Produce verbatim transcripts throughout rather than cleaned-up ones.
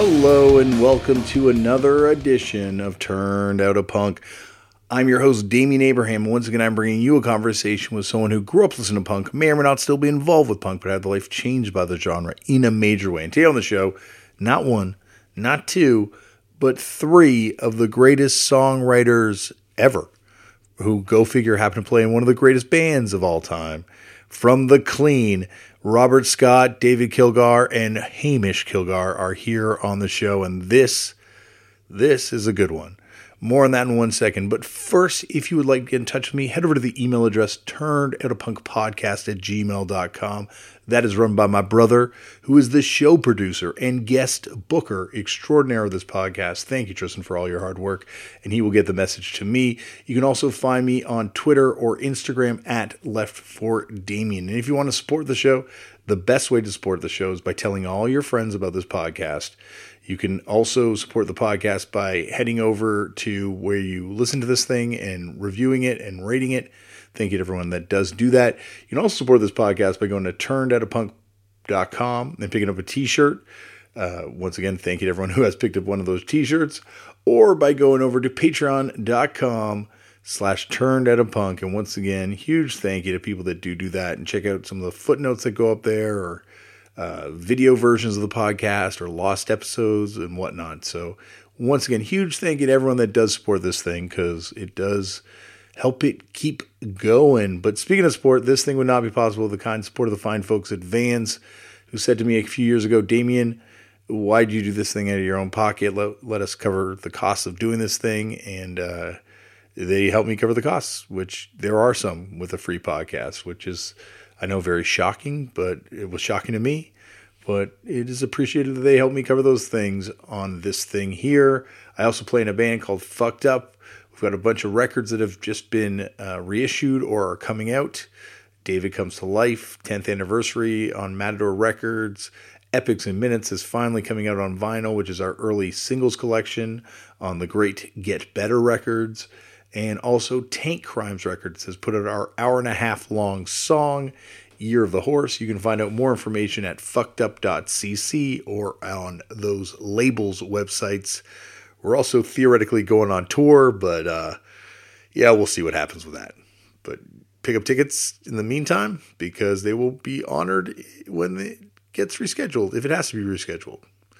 Hello and welcome to another edition of Turned Out a Punk. I'm your host, Damian Abraham. Once again, I'm bringing you a conversation with someone who grew up listening to punk, may or may not still be involved with punk, but had their life changed by the genre in a major way. And today on the show, not one, not two, but three of the greatest songwriters ever, who, go figure, happen to play in one of the greatest bands of all time. From The Clean, Robert Scott, David Kilgar, and Hamish Kilgar are here on the show, and this, this is a good one. More on that in one second, but first, if you would like to get in touch with me, head over to the email address turnedoutapunkpodcast at gmail dot com. That is run by my brother, who is the show producer and guest booker extraordinaire of this podcast. Thank you, Tristan, for all your hard work, and he will get the message to me. You can also find me on Twitter or Instagram at Left for Damien. And if you want to support the show, the best way to support the show is by telling all your friends about this podcast. You can also support the podcast by heading over to where you listen to this thing and reviewing it and rating it. Thank you to everyone that does do that. You can also support this podcast by going to turned out a punk dot com and picking up a t-shirt. Uh, once again, thank you to everyone who has picked up one of those t-shirts. Or by going over to patreon.com slash turned out a punk. And once again, huge thank you to people that do do that. And check out some of the footnotes that go up there, or Uh, video versions of the podcast, or lost episodes and whatnot. So once again, huge thank you to everyone that does support this thing, because it does help it keep going. But speaking of support, this thing would not be possible with the kind support of the fine folks at Vans, who said to me a few years ago, Damien, why do you do this thing out of your own pocket? Let, let us cover the costs of doing this thing. And uh, they helped me cover the costs, which there are some with a free podcast, which is, I know, very shocking, but it was shocking to me. But it is appreciated that they helped me cover those things on this thing here. I also play in a band called Fucked Up. We've got a bunch of records that have just been uh, reissued or are coming out. David Comes to Life, tenth anniversary on Matador Records. Epics and Minutes is finally coming out on vinyl, which is our early singles collection on the great Get Better Records. And also Tank Crimes Records has put out our hour and a half long song, Year of the Horse. You can find out more information at fucked up dot c c or on those labels websites. We're also theoretically going on tour, but uh, yeah, we'll see what happens with that. But pick up tickets in the meantime, because they will be honored when it gets rescheduled, if it has to be rescheduled.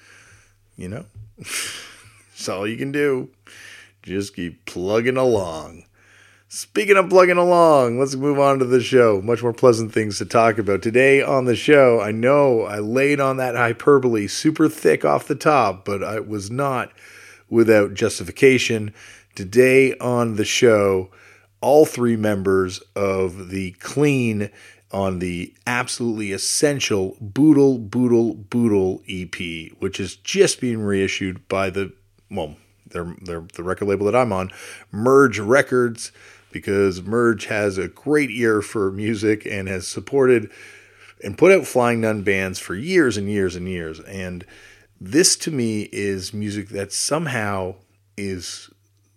You know? That's all you can do. Just keep plugging along. Speaking of plugging along, let's move on to the show. Much more pleasant things to talk about. Today on the show, I know I laid on that hyperbole super thick off the top, but I was not without justification. Today on the show, all three members of The Clean on the absolutely essential Boodle Boodle Boodle E P, which is just being reissued by the, well, They're, they're the record label that I'm on, Merge Records, because Merge has a great ear for music and has supported and put out Flying Nun bands for years and years and years. And this, to me, is music that somehow is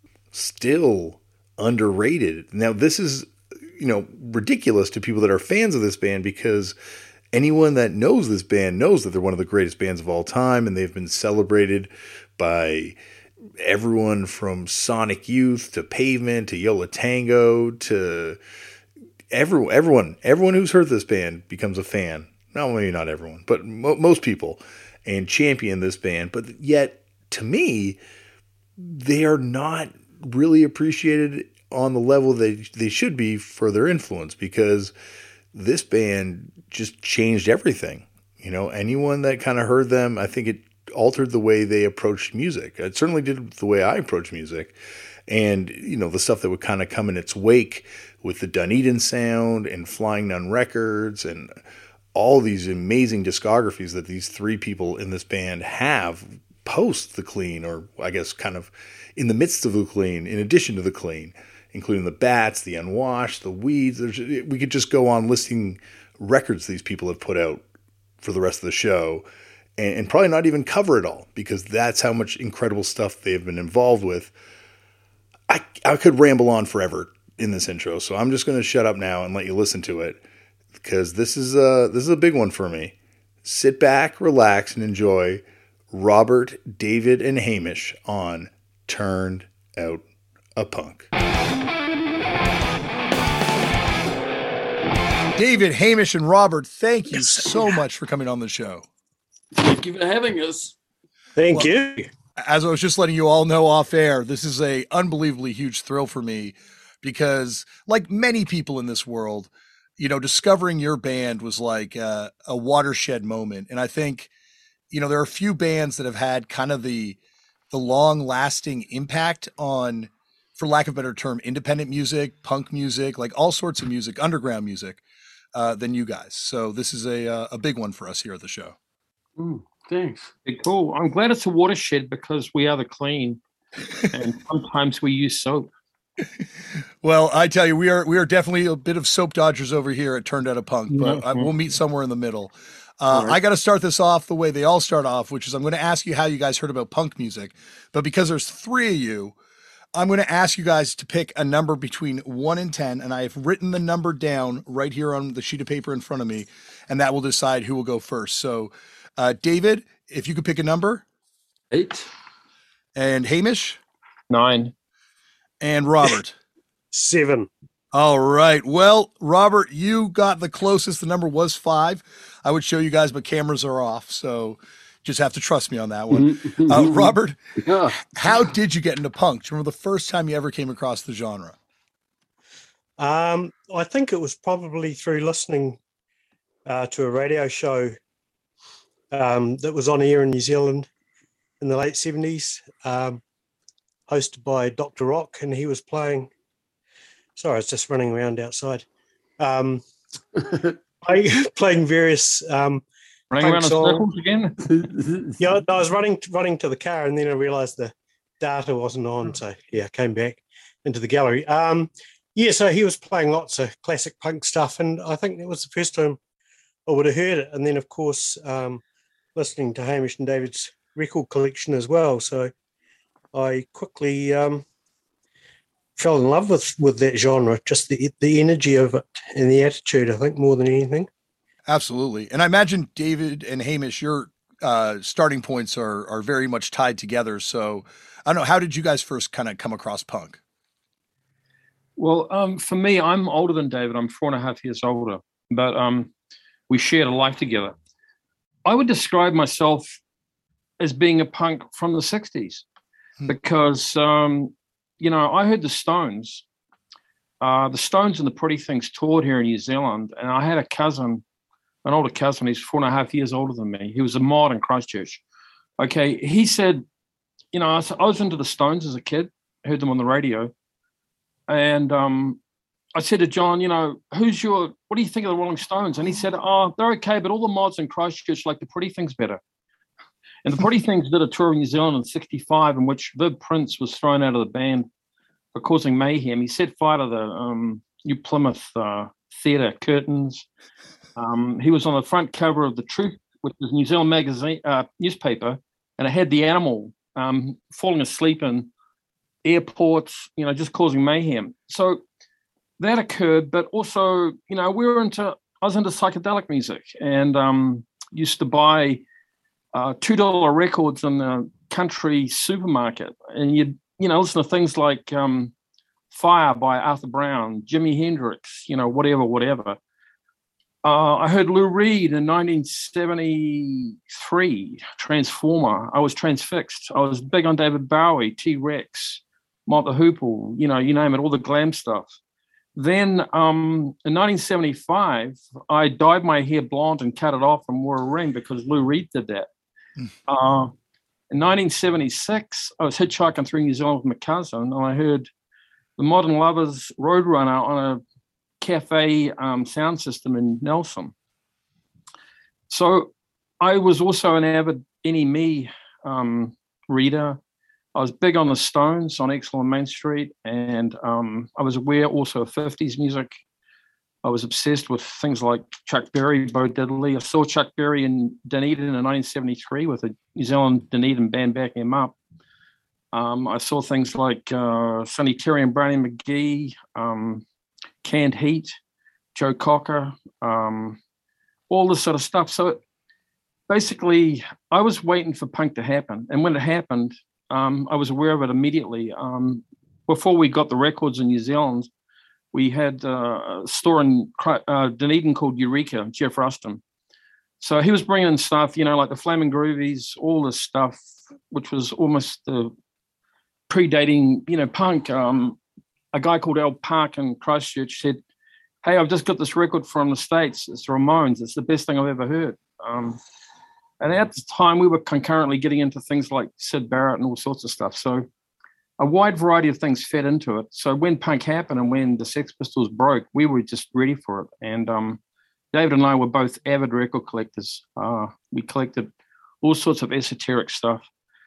still underrated. Now, this is, you know, ridiculous to people that are fans of this band, because anyone that knows this band knows that they're one of the greatest bands of all time, and they've been celebrated by everyone from Sonic Youth to Pavement to Yo La Tango to everyone, everyone, everyone who's heard this band becomes a fan. No, maybe not everyone, but mo- most people, and champion this band. But yet, to me, they are not really appreciated on the level that they should be for their influence, because this band just changed everything. You know, anyone that kind of heard them, I think it altered the way they approached music. It certainly did the way I approach music. And, you know, the stuff that would kind of come in its wake with the Dunedin sound and Flying Nun Records and all these amazing discographies that these three people in this band have post The Clean, or I guess kind of in the midst of The Clean, in addition to The Clean, including the Bats, the Unwashed, the Weeds. There's, we could just go on listing records these people have put out for the rest of the show, and, and probably not even cover it all, because that's how much incredible stuff they've been involved with. I, I could ramble on forever in this intro, so I'm just going to shut up now and let you listen to it, because this is a, this is a big one for me. Sit back, relax, and enjoy Robert, David, and Hamish on Turned Out a Punk. David, Hamish, and Robert, thank you so much for coming on the show. Thank you for having us. Thank well, you. As I was just letting you all know off air, this is a unbelievably huge thrill for me because, like many people in this world, you know, discovering your band was like a, a watershed moment. And I think, you know, there are a few bands that have had kind of the the long lasting impact on, for lack of a better term, independent music, punk music, like all sorts of music, underground music, uh, than you guys. So this is a uh, a big one for us here at the show. Mm, thanks. Cool. I'm glad it's a watershed because we are the clean, and sometimes we use soap. Well, I tell you, we are we are definitely a bit of soap dodgers over here at Turned Out a Punk, but Mm-hmm. I, we'll meet somewhere in the middle. Uh, right. I got to start this off the way they all start off, which is I'm going to ask you how you guys heard about punk music, but because there's three of you, I'm going to ask you guys to pick a number between one and ten, and I have written the number down right here on the sheet of paper in front of me, and that will decide who will go first. So, uh, David, if you could pick a number. Eight. And Hamish. Nine. And Robert. Seven. All right. Well, Robert, you got the closest. The number was five. I would show you guys, but cameras are off, so just have to trust me on that one. Uh, Robert, yeah. How did you get into punk? Do you remember the first time you ever came across the genre? Um, I think it was probably through listening uh, to a radio show um, that was on air in New Zealand in the late seventies, um, hosted by Doctor Rock, and he was playing. Sorry, I was just running around outside. Um, playing, playing various um, running around in circles again. Yeah, I was running running to the car, and then I realised the data wasn't on, so yeah, I came back into the gallery. Um, yeah, so he was playing lots of classic punk stuff, and I think that was the first time I would have heard it. And then, of course, um, listening to Hamish and David's record collection as well. So I quickly um, fell in love with, with that genre, just the the energy of it and the attitude, I think, more than anything. Absolutely. And I imagine David and Hamish, your uh, starting points are are very much tied together. So I don't know, how did you guys first kind of come across punk? Well, um, for me, I'm older than David. I'm four and a half years older, but um, we shared a life together. I would describe myself as being a punk from the sixties hmm. because, um, you know, I heard the Stones. Uh, the Stones and the Pretty Things toured here in New Zealand, and I had a cousin, an older cousin. He's four and a half years older than me. He was a mod in Christchurch. Okay, he said, you know, I was, I was into the Stones as a kid, heard them on the radio. And um, I said to John, you know, who's your, what do you think of the Rolling Stones? And he said, oh, they're okay, but all the mods in Christchurch like the Pretty Things better. And the Pretty Things did a tour in New Zealand in sixty-five in which Viv Prince was thrown out of the band for causing mayhem. He set fire to the um, New Plymouth uh, Theatre curtains. Um, he was on the front cover of The Truth, which is New Zealand magazine uh, newspaper, and it had the animal um, falling asleep in airports, you know, just causing mayhem. So that occurred, but also, you know, we were into, I was into psychedelic music and um, used to buy uh, two dollar records in the country supermarket. And you'd, you know, listen to things like um, Fire by Arthur Brown, Jimi Hendrix, you know, whatever, whatever. Uh, I heard Lou Reed in nineteen seventy-three, Transformer. I was transfixed. I was big on David Bowie, T-Rex, Mott the Hoople, you know, you name it, all the glam stuff. Then um, in nineteen seventy-five, I dyed my hair blonde and cut it off and wore a ring because Lou Reed did that. uh, in nineteen seventy-six, I was hitchhiking through New Zealand with my cousin, and I heard the Modern Lovers Roadrunner on a cafe um, sound system in Nelson. So I was also an avid N E M um, reader. I was big on the Stones on Exel and Main Street, and um, I was aware also of fifties music. I was obsessed with things like Chuck Berry, Bo Diddley. I saw Chuck Berry in Dunedin in nineteen seventy-three with a New Zealand Dunedin band backing him up. Um, I saw things like uh, Sonny Terry and Brownie McGee, um, Canned Heat, Joe Cocker, um, all this sort of stuff. So basically, I was waiting for punk to happen. And when it happened, um, I was aware of it immediately. Um, before we got the records in New Zealand, we had uh, a store in uh, Dunedin called Eureka, Jeff Ruston. So he was bringing in stuff, you know, like the Flaming Groovies, all this stuff, which was almost the predating, you know, punk. Um, a guy called Al Park in Christchurch said, "Hey, I've just got this record from the States. It's Ramones. It's the best thing I've ever heard." Um, and at the time, we were concurrently getting into things like Syd Barrett and all sorts of stuff. So a wide variety of things fed into it. So when punk happened and when the Sex Pistols broke, we were just ready for it. And um, David and I were both avid record collectors. Uh, we collected all sorts of esoteric stuff.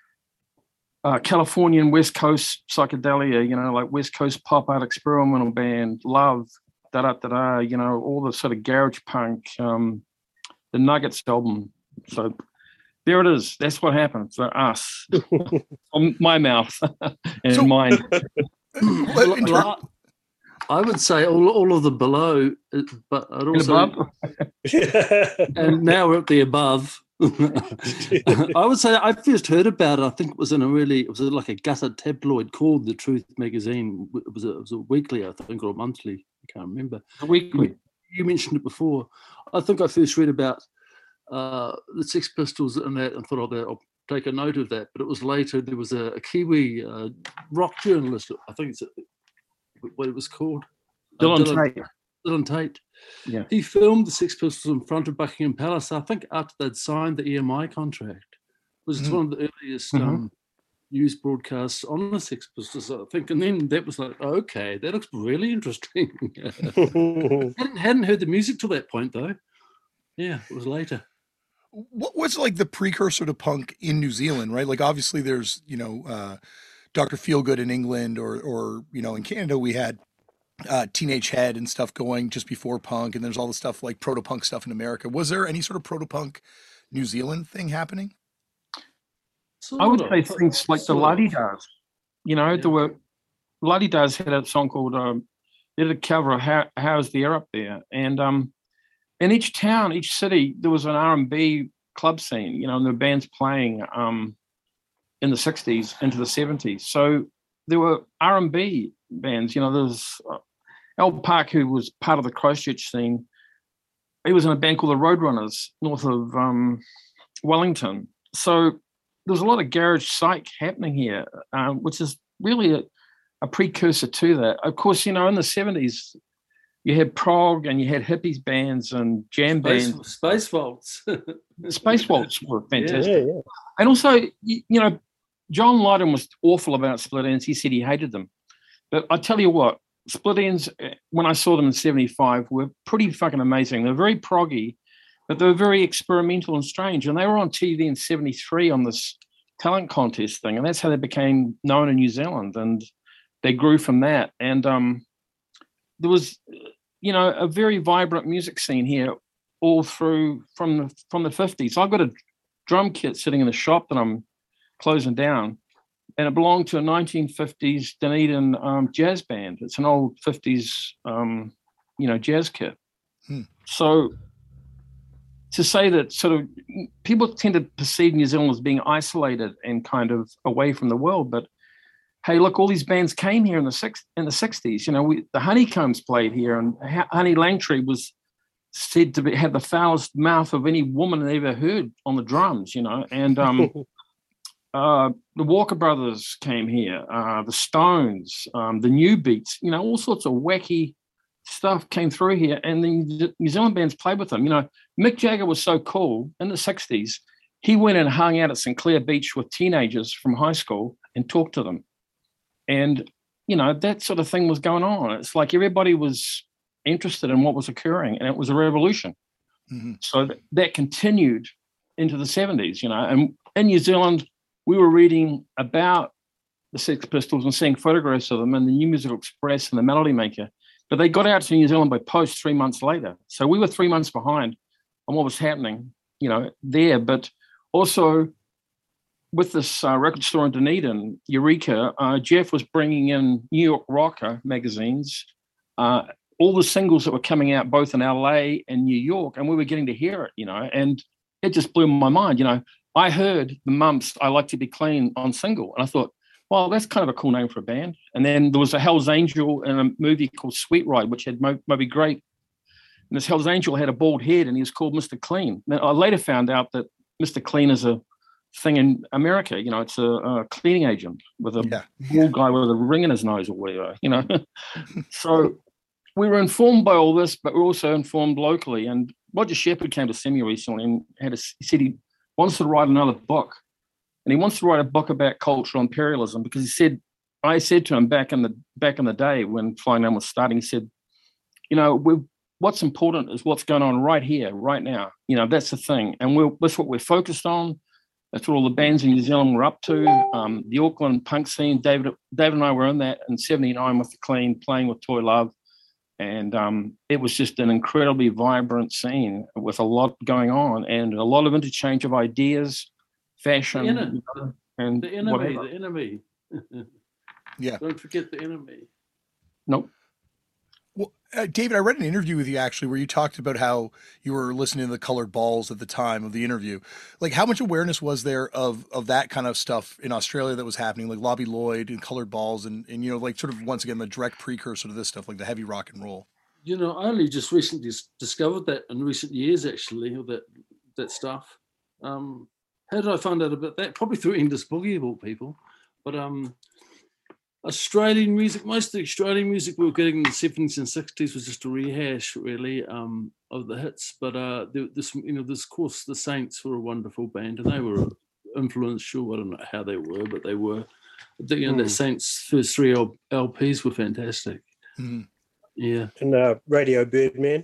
Uh, Californian West Coast psychedelia, you know, like West Coast pop art experimental band, Love, da da da da, you know, all the sort of garage punk, um, the Nuggets album. So there it is. That's what happened for us. From my mouth and So- mine. In ter- I would say all, all of the below, uh, but I'd And also, above. and now we're at the above. I would say I first heard about it. I think it was in a really, it was like a gutter tabloid called The Truth magazine. It was a, it was a weekly, I think, or a monthly. I can't remember. Weekly. You mentioned it before. I think I first read about uh, the Sex Pistols and that, and thought, oh, I'll take a note of that. But it was later. There was a, a Kiwi uh, rock journalist. I think it's a, what it was called. Uh, Dylan Tate. Dylan Tate. Yeah. He filmed the Sex Pistols in front of Buckingham Palace, I think after they'd signed the E M I contract. It was Mhm. one of the earliest Mhm. um, news broadcasts on the Sex Pistols, I think. And then that was like, okay, that looks really interesting. hadn't, hadn't heard the music till that point, though. Yeah, it was later. what was like the precursor to punk in New Zealand, right? Like obviously there's, you know, uh, Doctor Feelgood in England, or, or, you know, in Canada we had uh, Teenage Head and stuff going just before punk. And there's all the stuff like proto-punk stuff in America. Was there any sort of proto-punk New Zealand thing happening? I would Sort say of. things like the Sort of. La-Di-Das. You know, Yeah. there were La-Di-Das had a song called um, they did a cover of How How's the Air Up There, and um, in each town, each city, there was an R and B club scene. You know, and the bands playing um, in the sixties into the seventies. So there were R and B bands. You know, there was uh, Al Park, who was part of the Christchurch scene. He was in a band called the Roadrunners north of um, Wellington. So there was a lot of garage psych happening here, uh, which is really a, a precursor to that. Of course, you know, in the seventies, you had prog and you had hippies bands and jam Space, bands. Space Waltz. Space Waltz were fantastic. Yeah, yeah. And also, you, you know, John Lydon was awful about Split Ends. He said he hated them. But I tell you what, Split Ends, eh, when I saw them in seventy-five, were pretty fucking amazing. They're very proggy, but they were very experimental and strange. And they were on T V in seventy-three on this talent contest thing. And that's how they became known in New Zealand. And they grew from that. And um, there was, you know, a very vibrant music scene here all through from the, from the fifties. I've got a drum kit sitting in the shop that I'm closing down. And it belonged to a nineteen fifties Dunedin um, jazz band. It's an old fifties, um, you know, jazz kit. Hmm. So to say that sort of people tend to perceive New Zealand as being isolated and kind of away from the world, but hey, look, all these bands came here in the six in the sixties. You know, we, the Honeycombs played here, and Honey Langtree was said to be, have the foulest mouth of any woman they ever heard on the drums. You know, and um, uh, the Walker Brothers came here, uh, the Stones, um, the New Beats. You know, all sorts of wacky stuff came through here, and the New Zealand bands played with them. You know, Mick Jagger was so cool in the sixties. He went and hung out at Sinclair Beach with teenagers from high school and talked to them. And, you know, that sort of thing was going on. It's like everybody was interested in what was occurring, and it was a revolution. Mm-hmm. So that, that continued into the seventies, you know. And in New Zealand, we were reading about the Sex Pistols and seeing photographs of them in the New Musical Express and the Melody Maker. But they got out to New Zealand by post three months later. So we were three months behind on what was happening, you know, there. But also with this uh, record store in Dunedin, Eureka, uh, Jeff was bringing in New York rocker magazines, uh, all the singles that were coming out both in L A and New York, and we were getting to hear it, you know. And it just blew my mind. You know, I heard the Mumps, I Like to Be Clean on single, and I thought, well, that's kind of a cool name for a band. And then there was a Hell's Angel in a movie called Sweet Ride, which had Mo- Moby Grape. And this Hell's Angel had a bald head, and he was called Mister Clean. Then I later found out that Mister Clean is a thing in America. You know, it's a, a cleaning agent with a Yeah. bald guy with a ring in his nose or whatever, you know. So we were informed by all this, but we were also informed locally. And Roger Shepard came to see me recently and had a, he said he wants to write another book. And he wants to write a book about cultural imperialism because he said, I said to him back in the back in the day when Flying Nun was starting, he said, you know, we what's important is what's going on right here, right now. You know, that's the thing. And we're, that's what we're focused on. That's what all the bands in New Zealand were up to. Um, the Auckland punk scene, David David and I were in that in seventy-nine with The Clean, playing with Toy Love. And um, it was just an incredibly vibrant scene with a lot going on and a lot of interchange of ideas, fashion, The enemy, you know, and the enemy, whatever. the enemy. Yeah. Don't forget the enemy. Nope. Well, uh, David, I read an interview with you actually where you talked about how you were listening to the Colored Balls at the time of the interview. Like, how much awareness was there of of that kind of stuff in Australia that was happening, like Lobby Lloyd and Colored Balls, and and you know, like sort of once again the direct precursor to this stuff, like the heavy rock and roll. You know, I only just recently s- discovered that in recent years, actually, all that that stuff. Um, how did I find out about that? Probably through English Boogie of all people. But um, Australian music, most of the Australian music we were getting in the seventies and sixties was just a rehash, really, um, of the hits. But uh, there, this, you know, this, of course, the Saints were a wonderful band, and they were influential. I don't know how they were, but they were. The, you know, Mm. the Saints' first three L- LPs were fantastic. Mhm. Yeah. And uh, Radio Birdman.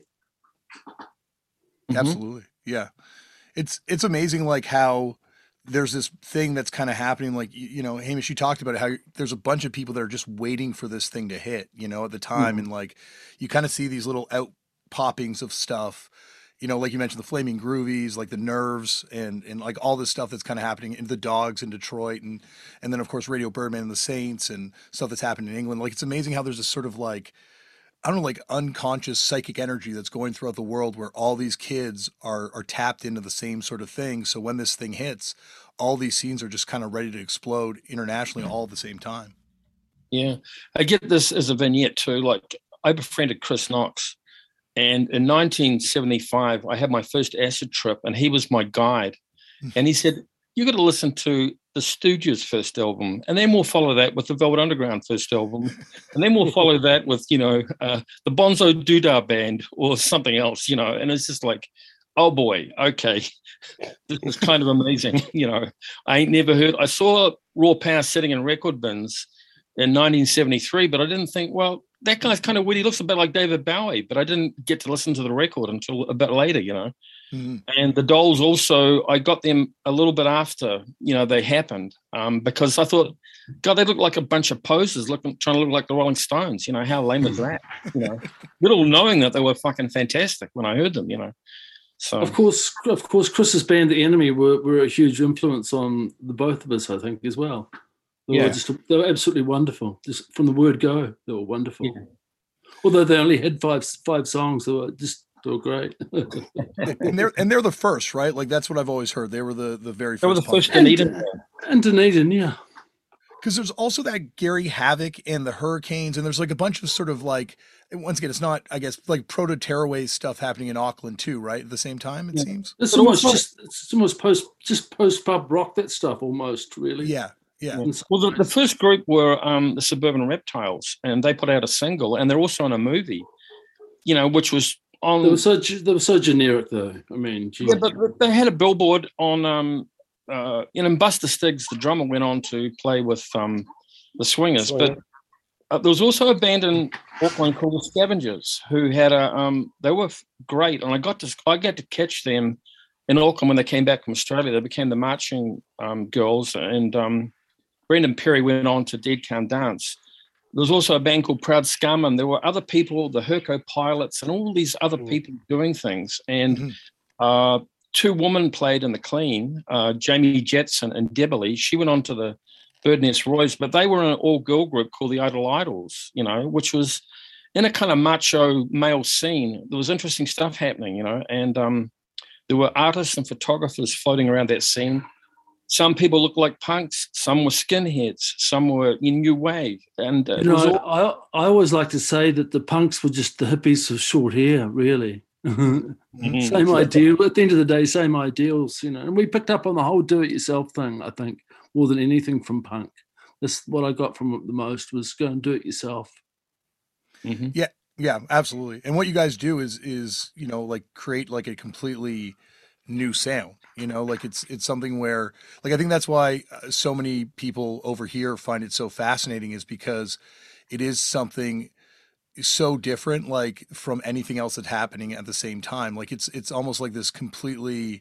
Mhm. Absolutely. Yeah. It's it's amazing like how there's this thing that's kind of happening. Like, you, you know, Hamish, you talked about it, how there's a bunch of people that are just waiting for this thing to hit, you know, at the time. Mhm. And like, you kind of see these little out poppings of stuff, you know, like you mentioned, the Flaming Groovies, like the Nerves and, and like all this stuff that's kind of happening in the Dogs in Detroit. And, and then of course, Radio Birdman and the Saints and stuff that's happening in England. Like, it's amazing how there's this sort of like, I don't know, like unconscious psychic energy that's going throughout the world where all these kids are are tapped into the same sort of thing. So when this thing hits, all these scenes are just kind of ready to explode internationally all at the same time. Yeah. I get this as a vignette too. Like, I befriended Chris Knox, and in nineteen seventy-five, I had my first acid trip, and he was my guide. And he said, you got to listen to the Stooges' first album, and then we'll follow that with the Velvet Underground first album, and then we'll follow that with, you know, uh, the Bonzo Doodah Band or something else, you know. And it's just like, oh boy, okay, this is kind of amazing, you know. I ain't never heard. I saw Raw Power sitting in record bins in nineteen seventy-three, but I didn't think, well, that guy's kind of weird. He looks a bit like David Bowie, but I didn't get to listen to the record until a bit later, you know. Mm-hmm. And the Dolls also, I got them a little bit after, you know, they happened, um, because I thought, God, they look like a bunch of posers looking, trying to look like the Rolling Stones. You know, how lame is that? You know, little knowing that they were fucking fantastic when I heard them, you know. So Of course, of course, Chris's band, The Enemy, were, were a huge influence on the both of us, I think, as well. They Yeah. were just they were absolutely wonderful. Just from the word go, they were wonderful. Yeah. Although they only had five five songs, they were just they were great. And they're and they're the first, right? Like that's what I've always heard. They were the the very first. they were the punk first band. Dunedin. And Dunedin, yeah. Because there's also that Gary Havoc and the Hurricanes, and there's like a bunch of sort of like, and once again, it's not, I guess, like proto Tearaway stuff happening in Auckland too, right? At the same time, it Yeah. seems. It's But almost also- just it's almost post just post pub rock, that stuff almost, really. Yeah, yeah. In some Well, the, the ways. first group were um, the Suburban Reptiles, and they put out a single, and they're also in a movie, you know, which was on. They were so ge- they were so generic, though. I mean, gee. Yeah, but they had a billboard on, um, uh, you know, and Buster Stiggs, the drummer, went on to play with um, the Swingers. Swinger. But uh, there was also a band in Auckland called the Scavengers, who had a, um, they were f- great. And I got to, I got to catch them in Auckland when they came back from Australia. They became the Marching um, Girls, and um, Brendan Perry went on to Dead Can Dance. There was also a band called Proud Scum, and there were other people, the Herco Pilots, and all these other Mm. people doing things. And Mhm. uh, two women played in the Clean, uh, Jamie Jetson and Debberly. She went on to the Birdnest Royals, but they were in an all-girl group called the Idol Idols, you know, which was in a kind of macho male scene. There was interesting stuff happening, you know, and um, there were artists and photographers floating around that scene. Some people looked like punks, some were skinheads, some were in new wave. And uh, You it was know, all, I, I always like to say that the punks were just the hippies of short hair, really. Mhm. Same ideal. At the end of the day, same ideals, you know. And we picked up on the whole do-it-yourself thing, I think, more than anything from punk. That's what I got from it the most, was go and do it yourself. Mhm. Yeah, yeah, absolutely. And what you guys do is is you know like create like a completely new sound. You know, like it's it's something where like I think that's why uh, so many people over here find it so fascinating, is because it is something so different, like from anything else that's happening at the same time. Like it's it's almost like this completely,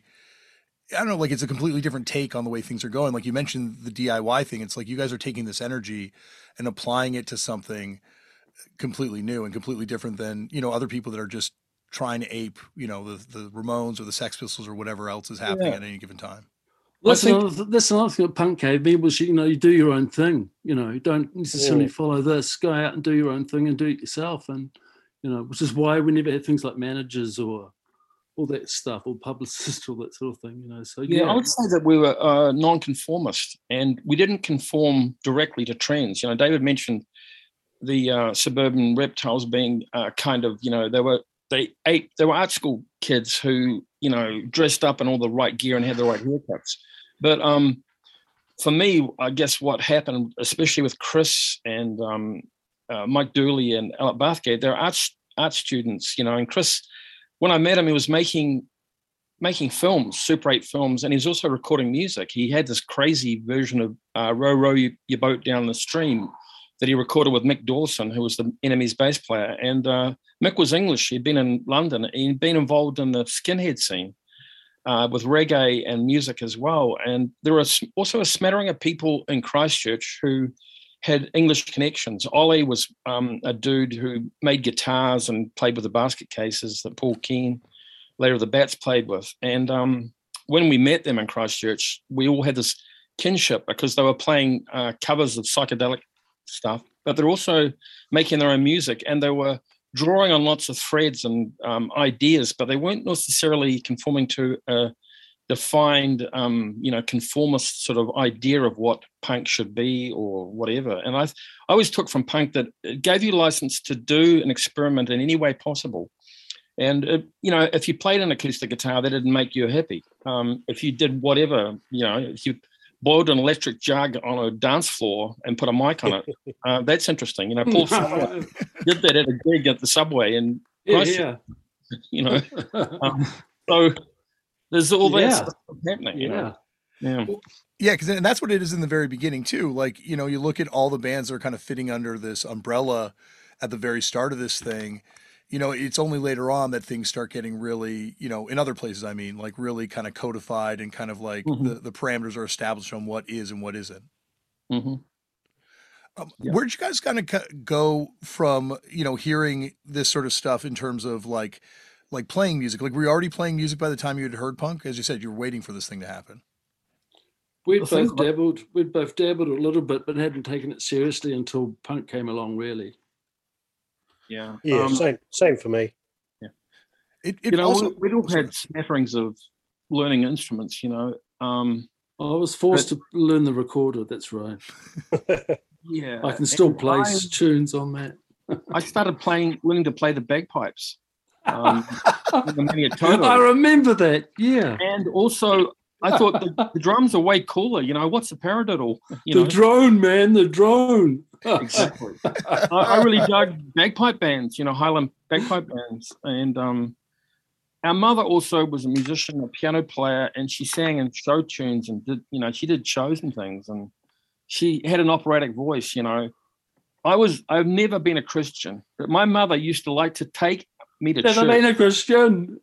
I don't know, like it's a completely different take on the way things are going. Like you mentioned the D I Y thing. It's like you guys are taking this energy and applying it to something completely new and completely different than, you know, other people that are just trying to ape, you know, the, the Ramones or the Sex Pistols or whatever else is happening Yeah. at any given time. That's, think- another, th- that's another thing that punk gave me was, you know, you do your own thing. You know, you don't necessarily Yeah. follow this. Go out and do your own thing and do it yourself. And, you know, which is why we never had things like managers or all that stuff, or publicists, all that sort of thing, you know. So, Yeah, yeah. I would say that we were uh, non-conformist, and we didn't conform directly to trends. You know, David mentioned the uh, suburban reptiles being uh, kind of, you know, they were they ate they were art school kids who, you know, dressed up in all the right gear and had the right haircuts. But um, for me, I guess what happened, especially with Chris and um, uh, Mike Dooley and Alec Bathgate, they're art art students, you know. And Chris, when I met him, he was making making films, Super eight films, and he's also recording music. He had this crazy version of uh, Row Row Your Your Boat Down the Stream that he recorded with Mick Dawson, who was the Enemy's bass player. And uh, Mick was English. He'd been in London. He'd been involved in the skinhead scene uh, with reggae and music as well. And there was also a smattering of people in Christchurch who had English connections. Ollie was um, a dude who made guitars and played with the basket cases that Paul Keane, later the Bats, played with. And um, when we met them in Christchurch, we all had this kinship because they were playing uh, covers of psychedelic stuff, but they're also making their own music, and they were drawing on lots of threads and um, ideas, but they weren't necessarily conforming to a defined, um, you know, conformist sort of idea of what punk should be or whatever. And I, I always took from punk that it gave you license to do an experiment in any way possible. And, it, you know, if you played an acoustic guitar, that didn't make you happy. Um, if you did whatever, you know, if you boiled an electric jug on a dance floor and put a mic on it, uh, that's interesting. You know, Paul Simon did that at a gig at the Subway in yeah, Christchurch, you know. Um, so there's all that Yeah. stuff happening, you know. yeah. Yeah. Yeah, because and that's what it is in the very beginning too. Like, you know, you look at all the bands that are kind of fitting under this umbrella at the very start of this thing. You know, it's only later on that things start getting really, you know, in other places, I mean, like really kind of codified and kind of like Mhm. the, the parameters are established on what is and what isn't. Mm-hmm. Um, Yeah. Where'd you guys kind of go from, you know, hearing this sort of stuff in terms of like, like playing music? Like, were you already playing music by the time you had heard punk? As you said, you were waiting for this thing to happen. We'd I think both dabbled. We'd both dabbled a little bit, but hadn't taken it seriously until punk came along, really. Yeah. Yeah, Um, same same for me. It, it you know, also, we- we'd all had smatterings of learning instruments, you know. Um, I was forced to learn the recorder. That's right. yeah. I can still And play I- s tunes on that. I started playing, learning to play the bagpipes. Um, in the Mini Toto. I remember that. Yeah. And also, I thought the, the drums are way cooler. You know, what's a paradiddle? You the know, drone, man. The drone. exactly. I, I really dug bagpipe bands. You know, Highland bagpipe bands. And um, our mother also was a musician, a piano player, and she sang in show tunes and did, you know, she did shows and things. And she had an operatic voice. You know, I was, I've never been a Christian, but my mother used to like to take me to Never church. been a Christian.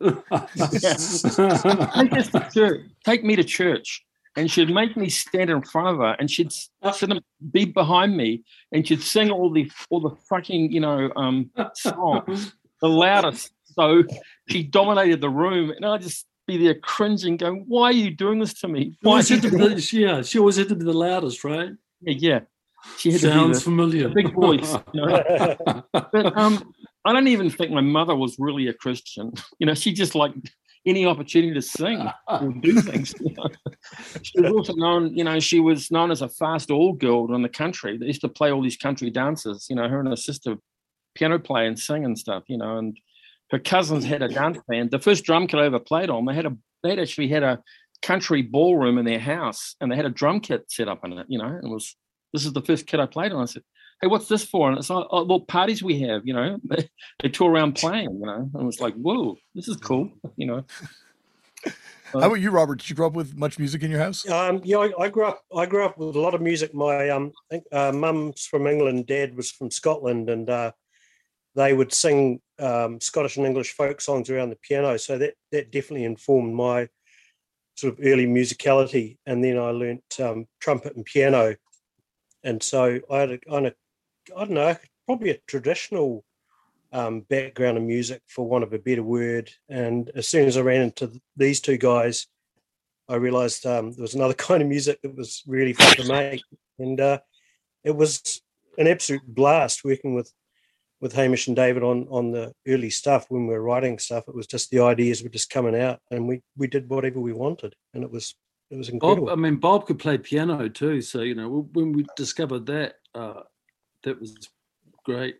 take us to church. Take me to church. And she'd make me stand in front of her, and she'd sit and be behind me, and she'd sing all the all the fucking, you know, um, songs, the loudest. So she dominated the room, and I'd just be there cringing, going, "Why are you doing this to me? Why?" Always had to be the, yeah, she always had to be the loudest, right? Yeah, yeah. She had Sounds to familiar. be the big voice. You know? But um, I don't even think my mother was really a Christian. You know, she just like any opportunity to sing or do things. You know? She was also known, you know, she was known as a fast all girl in the country. They used to play all these country dances. You know, her and her sister piano play and sing and stuff. You know, and her cousins had a dance band. The first drum kit I ever played on, they had a they had actually had a country ballroom in their house, and they had a drum kit set up in it. You know, and it was this is the first kit I played on. I said, hey, what's this for? And it's like, oh, well, parties we have, you know, they, they tour around playing, you know, and it was like, whoa, this is cool, you know. How about you, Robert? Did you grow up with much music in your house? Um, yeah, I, I grew up. I grew up with a lot of music. My um, uh, mum's from England, dad was from Scotland, and uh, they would sing um, Scottish and English folk songs around the piano. So that that definitely informed my sort of early musicality. And then I learnt um, trumpet and piano, and so I had a kind of I don't know, probably a traditional um, background in music, for want of a better word. And as soon as I ran into these two guys, I realised um, there was another kind of music that was really fun to make. And uh, it was an absolute blast working with with Hamish and David on on the early stuff. When we were writing stuff, it was just the ideas were just coming out, and we we did whatever we wanted, and it was it was incredible. Bob, I mean, Bob could play piano too, so you know when we discovered that. Uh, That was great.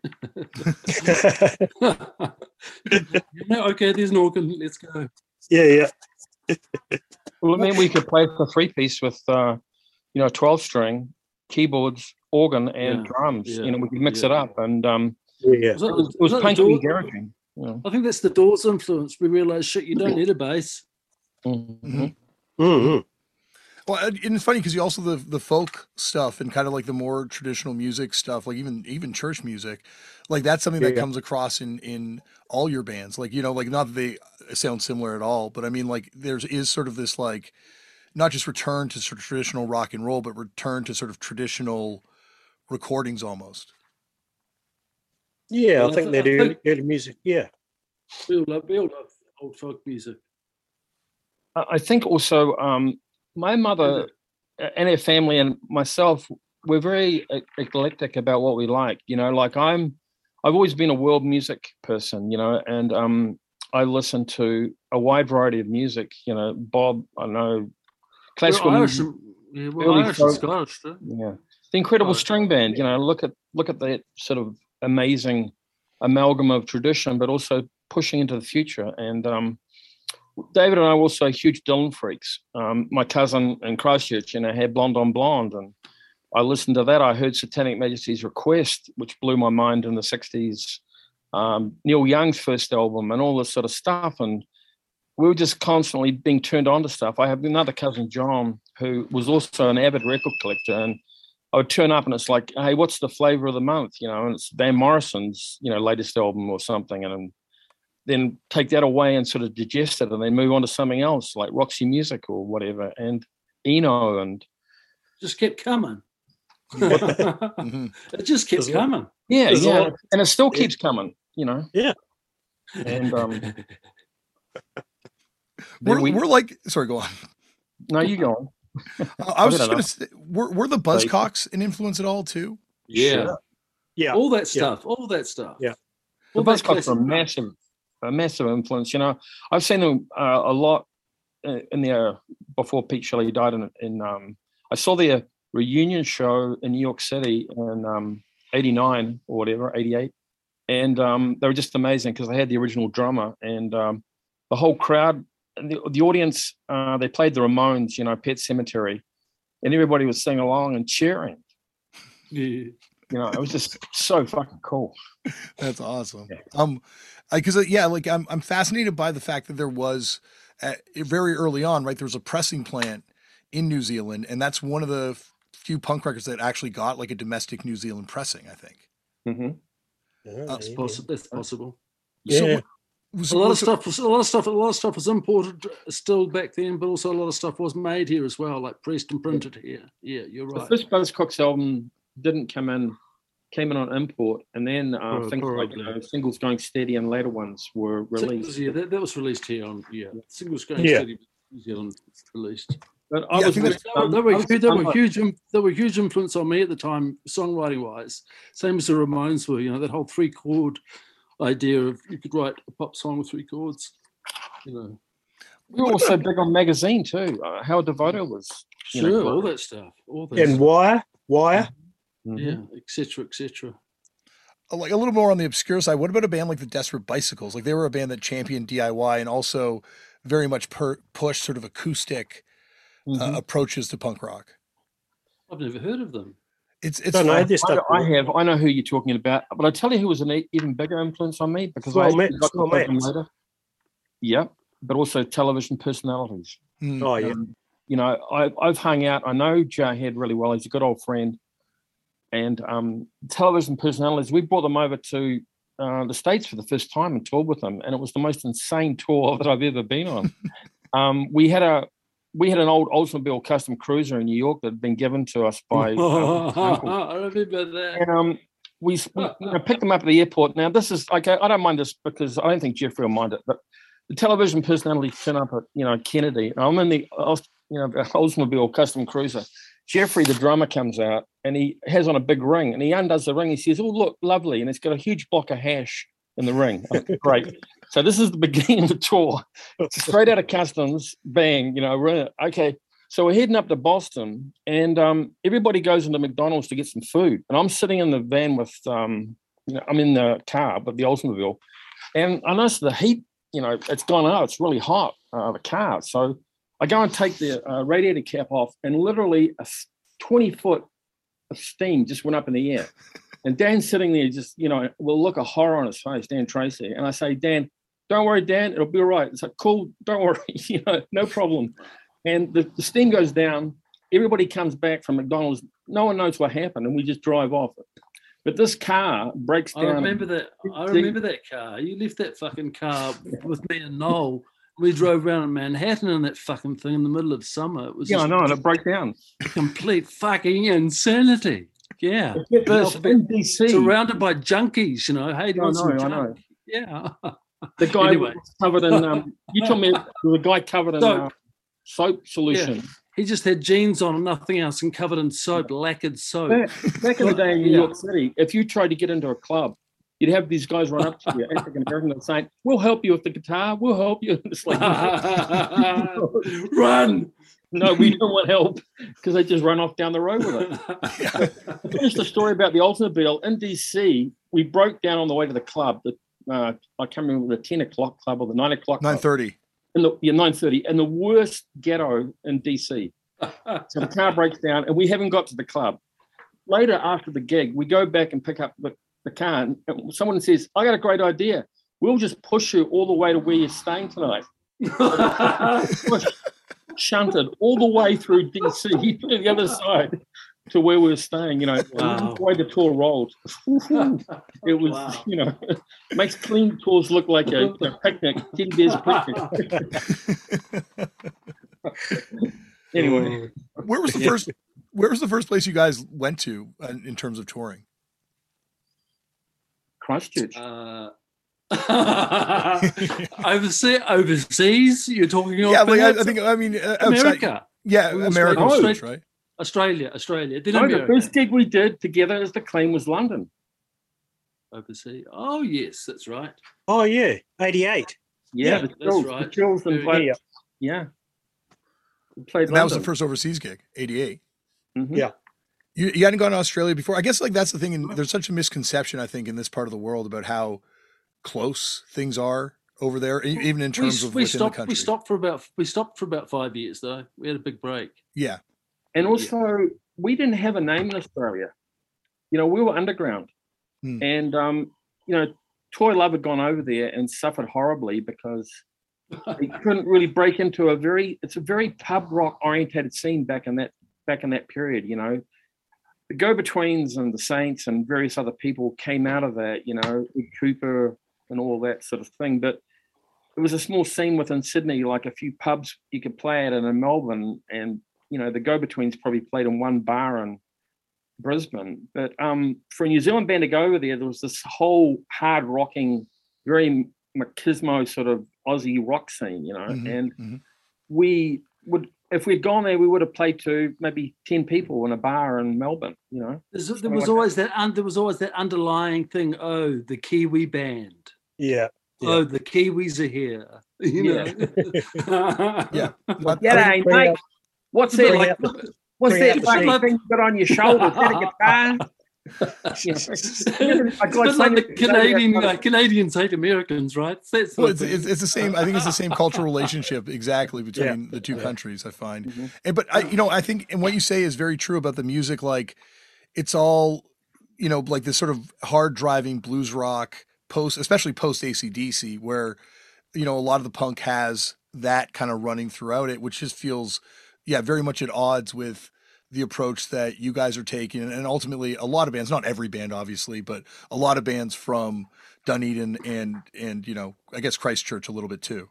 Yeah, okay, there's an organ. Let's go. Yeah, yeah. Well, I mean, we could play the three piece with, uh, you know, twelve string, keyboards, organ, and Yeah, drums. yeah, You know, we could mix yeah. it up, and um, Yeah, Was that- it was, it was was that the punky Doors? garaging. You know. I think that's the Doors influence. We realised, shit, you don't need a bass. Mm-hmm. mm-hmm. Well, and it's funny because you also the the folk stuff and kind of like the more traditional music stuff, like even even church music, like that's something that Yeah. comes across in in all your bands. Like you know, like not that they sound similar at all, but I mean, like there's is sort of this like not just return to sort of traditional rock and roll, but return to sort of traditional recordings almost. Yeah, Well, I I think th- that I early, think- early music. Yeah, We all love, we all love old folk music. I I think also um, my mother and her family and myself, we're very e- eclectic about what we like. You know, like I'm, I've always been a world music person. You know, and um, I listen to a wide variety of music. You know, Bob, I know classical We're Irish, music. and, yeah, we're early Irish and folk. Scottish too. Yeah, the Incredible Right. String Band. You know, look at look at that sort of amazing amalgam of tradition, but also pushing into the future. And um, David and I were also huge Dylan freaks. Um, my cousin in Christchurch, you know, had Blonde on Blonde, and I listened to that. I heard Satanic Majesty's Request, which blew my mind in the sixties. Um, Neil Young's first album, and all this sort of stuff. And we were just constantly being turned on to stuff. I have another cousin, John, who was also an avid record collector, and I would turn up and it's like, hey, what's the flavor of the month? You know, and it's Van Morrison's, you know, latest album or something. And then take that away and sort of digest it and then move on to something else like Roxy Music or whatever. And Eno and Just kept coming. Mhm. It just kept There's a lot- coming. yeah, There's a yeah. lot- And it still yeah. keeps coming, you know. And um We're, we, we're like, sorry, go on. no, you go on. I I was I just don't gonna say, were were the Buzzcocks an influence at all too? Yeah. Sure. yeah. All that stuff. All that stuff. Yeah. The All that Buzzcocks are a classic- massive, a massive influence. You know, I've seen them uh, a lot uh, in their before Pete Shelley died. In, in um, I saw their reunion show in New York City in um, eighty-nine or whatever, eighty-eight, and um, they were just amazing because they had the original drummer and um, the whole crowd, and the, the audience. Uh, they played the Ramones, you know, Pet Sematary, and everybody was singing along and cheering. Yeah. You know, it was just so fucking cool. That's awesome. Yeah. Um, because uh, yeah, like I'm I'm fascinated by the fact that there was uh, very early on, right? There was a pressing plant in New Zealand, and that's one of the f- few punk records that actually got like a domestic New Zealand pressing. I think. Mm-hmm. Yeah, That's yeah. Possi- That's possible. Yeah. So, A lot of so- stuff was a lot of stuff. A lot of stuff was imported still back then, but also a lot of stuff was made here as well, like pressed and printed here. Yeah, you're The right. first Buzzcocks album didn't come in, came in on import, and then uh, Probably- things like you probably. know, Singles Going Steady and later ones were released. Singles, yeah, that, that was released here on yeah. Singles Going Yeah. Steady, New Zealand released. But Yeah, I I was think with, They were, um, they were, I was huge, they were with- huge. in- They were huge influence on me at the time, songwriting wise. Same as the Ramones were. You know that whole three chord idea of you could write a pop song with three chords. You know. We were also big on magazine too. Uh, Howard Devoto was, you Sure, know, all that stuff. All that And stuff. Wire, Wire. Mhm. Yeah, et cetera, et cetera. Uh, Like a little more on the obscure side. What about a band like the Desperate Bicycles? Like they were a band that championed D I Y and also very much per- pushed sort of acoustic uh, Mhm. approaches to punk rock. I've never heard of them. It's it's Don't know fun. this I, stuff. I have. I know who you're talking about, but I tell you who was an e- even bigger influence on me because Well, I Matt- actually got to well, know them Matt. later. Yeah, but also television personalities. Mm. Oh yeah. Um, you know, I, I've hung out. I know Jarhead really well. He's a good old friend. And um, television personalities, we brought them over to uh, the States for the first time and toured with them, and it was the most insane tour that I've ever been on. um, we had a we had an old Oldsmobile custom cruiser in New York that had been given to us by um, uncle. I remember that. And um, we, we you know, picked them up at the airport. Now, this is okay. I don't mind this because I don't think Jeffrey will mind it. But the television personalities turn up at you know Kennedy. And I'm in the you know Oldsmobile custom cruiser. Jeffrey, the drummer, comes out and he has on a big ring and he undoes the ring. He says, "Oh, look, lovely!" And it's got a huge block of hash in the ring. Oh, great. So this is the beginning of the tour. Straight out of customs, bang. You know, we're in it. Okay. So we're heading up to Boston, and um, everybody goes into McDonald's to get some food. And I'm sitting in the van with, um, you know, I'm in the car with the Oldsmobile, and I notice the heat. You know, it's gone out. It's really hot. Uh, the car. So I go and take the uh, radiator cap off, and literally a twenty foot of steam just went up in the air. And Dan's sitting there, just you know, with a look of horror on his face, Dan Tracy. And I say, "Dan, don't worry, Dan. It'll be all right." It's like, "Cool, don't worry. you know, no problem." And the, the steam goes down. Everybody comes back from McDonald's. No one knows what happened, and we just drive off. But this car breaks I down. remember that. I remember that car. You left that fucking car with me and Noel. We drove around in Manhattan in that fucking thing in the middle of summer. It was Yeah, I just know, and it broke down. complete fucking insanity. Yeah. Get this, But in D C. surrounded by junkies, you know. Hey, do you I want some know, I junk? know. Yeah. The guy Anyway. was covered in. Um, you told me there was a guy covered in Soap. uh, soap solution. He just had jeans on and nothing else and covered in soap, lacquered soap. Back, back in the day in New Yeah. York City, if you tried to get into a club, you'd have these guys run up to you, African American, and saying, "We'll help you with the guitar. We'll help you." It's like, Run! no, we don't want help because they just run off down the road with it. To finish the story about the Oldsmobile in D C, we broke down on the way to the club. The uh, I can't remember the ten o'clock club or the nine o'clock club. nine thirty. In the yeah, nine thirty, in the worst ghetto in D C. So the car breaks down, and we haven't got to the club. Later, after the gig, we go back and pick up the, the car, and someone says, "I got a great idea. We'll just push you all the way to where you're staying tonight." Push, shunted all the way through D C to the other side to where we were staying. You know, Wow. the way the tour rolled. It was, Wow. you know, makes clean tours look like a, a picnic, teddy bear's picnic. Anyway, Where was the Yeah. first? Where was the first place you guys went to uh, in terms of touring? Christchurch. Uh, overseas, overseas, you're talking Yeah, about like, I, I think I mean uh, outside- America, Yeah, We were American straight- stage, right? Australia, Australia. Then No, the America. first gig we did together as the Clean was London. Overseas. Oh yes, that's right. Oh yeah, eighty-eight. Yeah, Yeah, the that's Chills, right. the Chills and Yeah. Blake. Yeah. We played And that was the London. first overseas gig, eighty-eight. Mhm. Yeah. You, you hadn't gone to Australia before. I guess like that's the thing. And there's such a misconception, I think, in this part of the world about how close things are over there, e- even in terms we, of we within stopped. the country. We stopped for about. We stopped for about five years though. We had a big break. Yeah. And also, we didn't have a name in Australia. You know, we were underground. Hmm. And, um, you know, Toy Love had gone over there and suffered horribly because he couldn't really break into a very, it's a very pub rock orientated scene back in that, back in that period, you know. The Go-Betweens and the Saints and various other people came out of that, you know, Ed Cooper and all that sort of thing. But it was a small scene within Sydney, like a few pubs you could play at, and in Melbourne, and you know the Go-Betweens probably played in one bar in Brisbane. But um, for a New Zealand band to go over there, there was this whole hard rocking, very machismo sort of Aussie rock scene, you know, Mhm, and mhm. we would. If we'd gone there, we would have played to maybe ten people in a bar in Melbourne, you know. There's, there Something was like always that. Un, there was always that underlying thing. Oh, the Kiwi band. Yeah. Oh, the Kiwis are here. You know. Yeah. G'day, mate. What's that? Like, what's that funny like- thing you got on your shoulder? Is that a guitar? You know, I got It's like the something- Canadian uh, Canadians hate Americans, right? That's Well, it's, it's, it's the same. I think it's the same cultural relationship exactly between Yeah. the two Yeah. countries. I find, Mhm. and but I, you know, I think, and what you say is very true about the music. Like, it's all, you know, like this sort of hard driving blues rock post, especially post A C D C, where, you know, a lot of the punk has that kind of running throughout it, which just feels, yeah, very much at odds with the approach that you guys are taking, and ultimately a lot of bands, not every band obviously, but a lot of bands from Dunedin and and you know, I guess Christchurch a little bit too.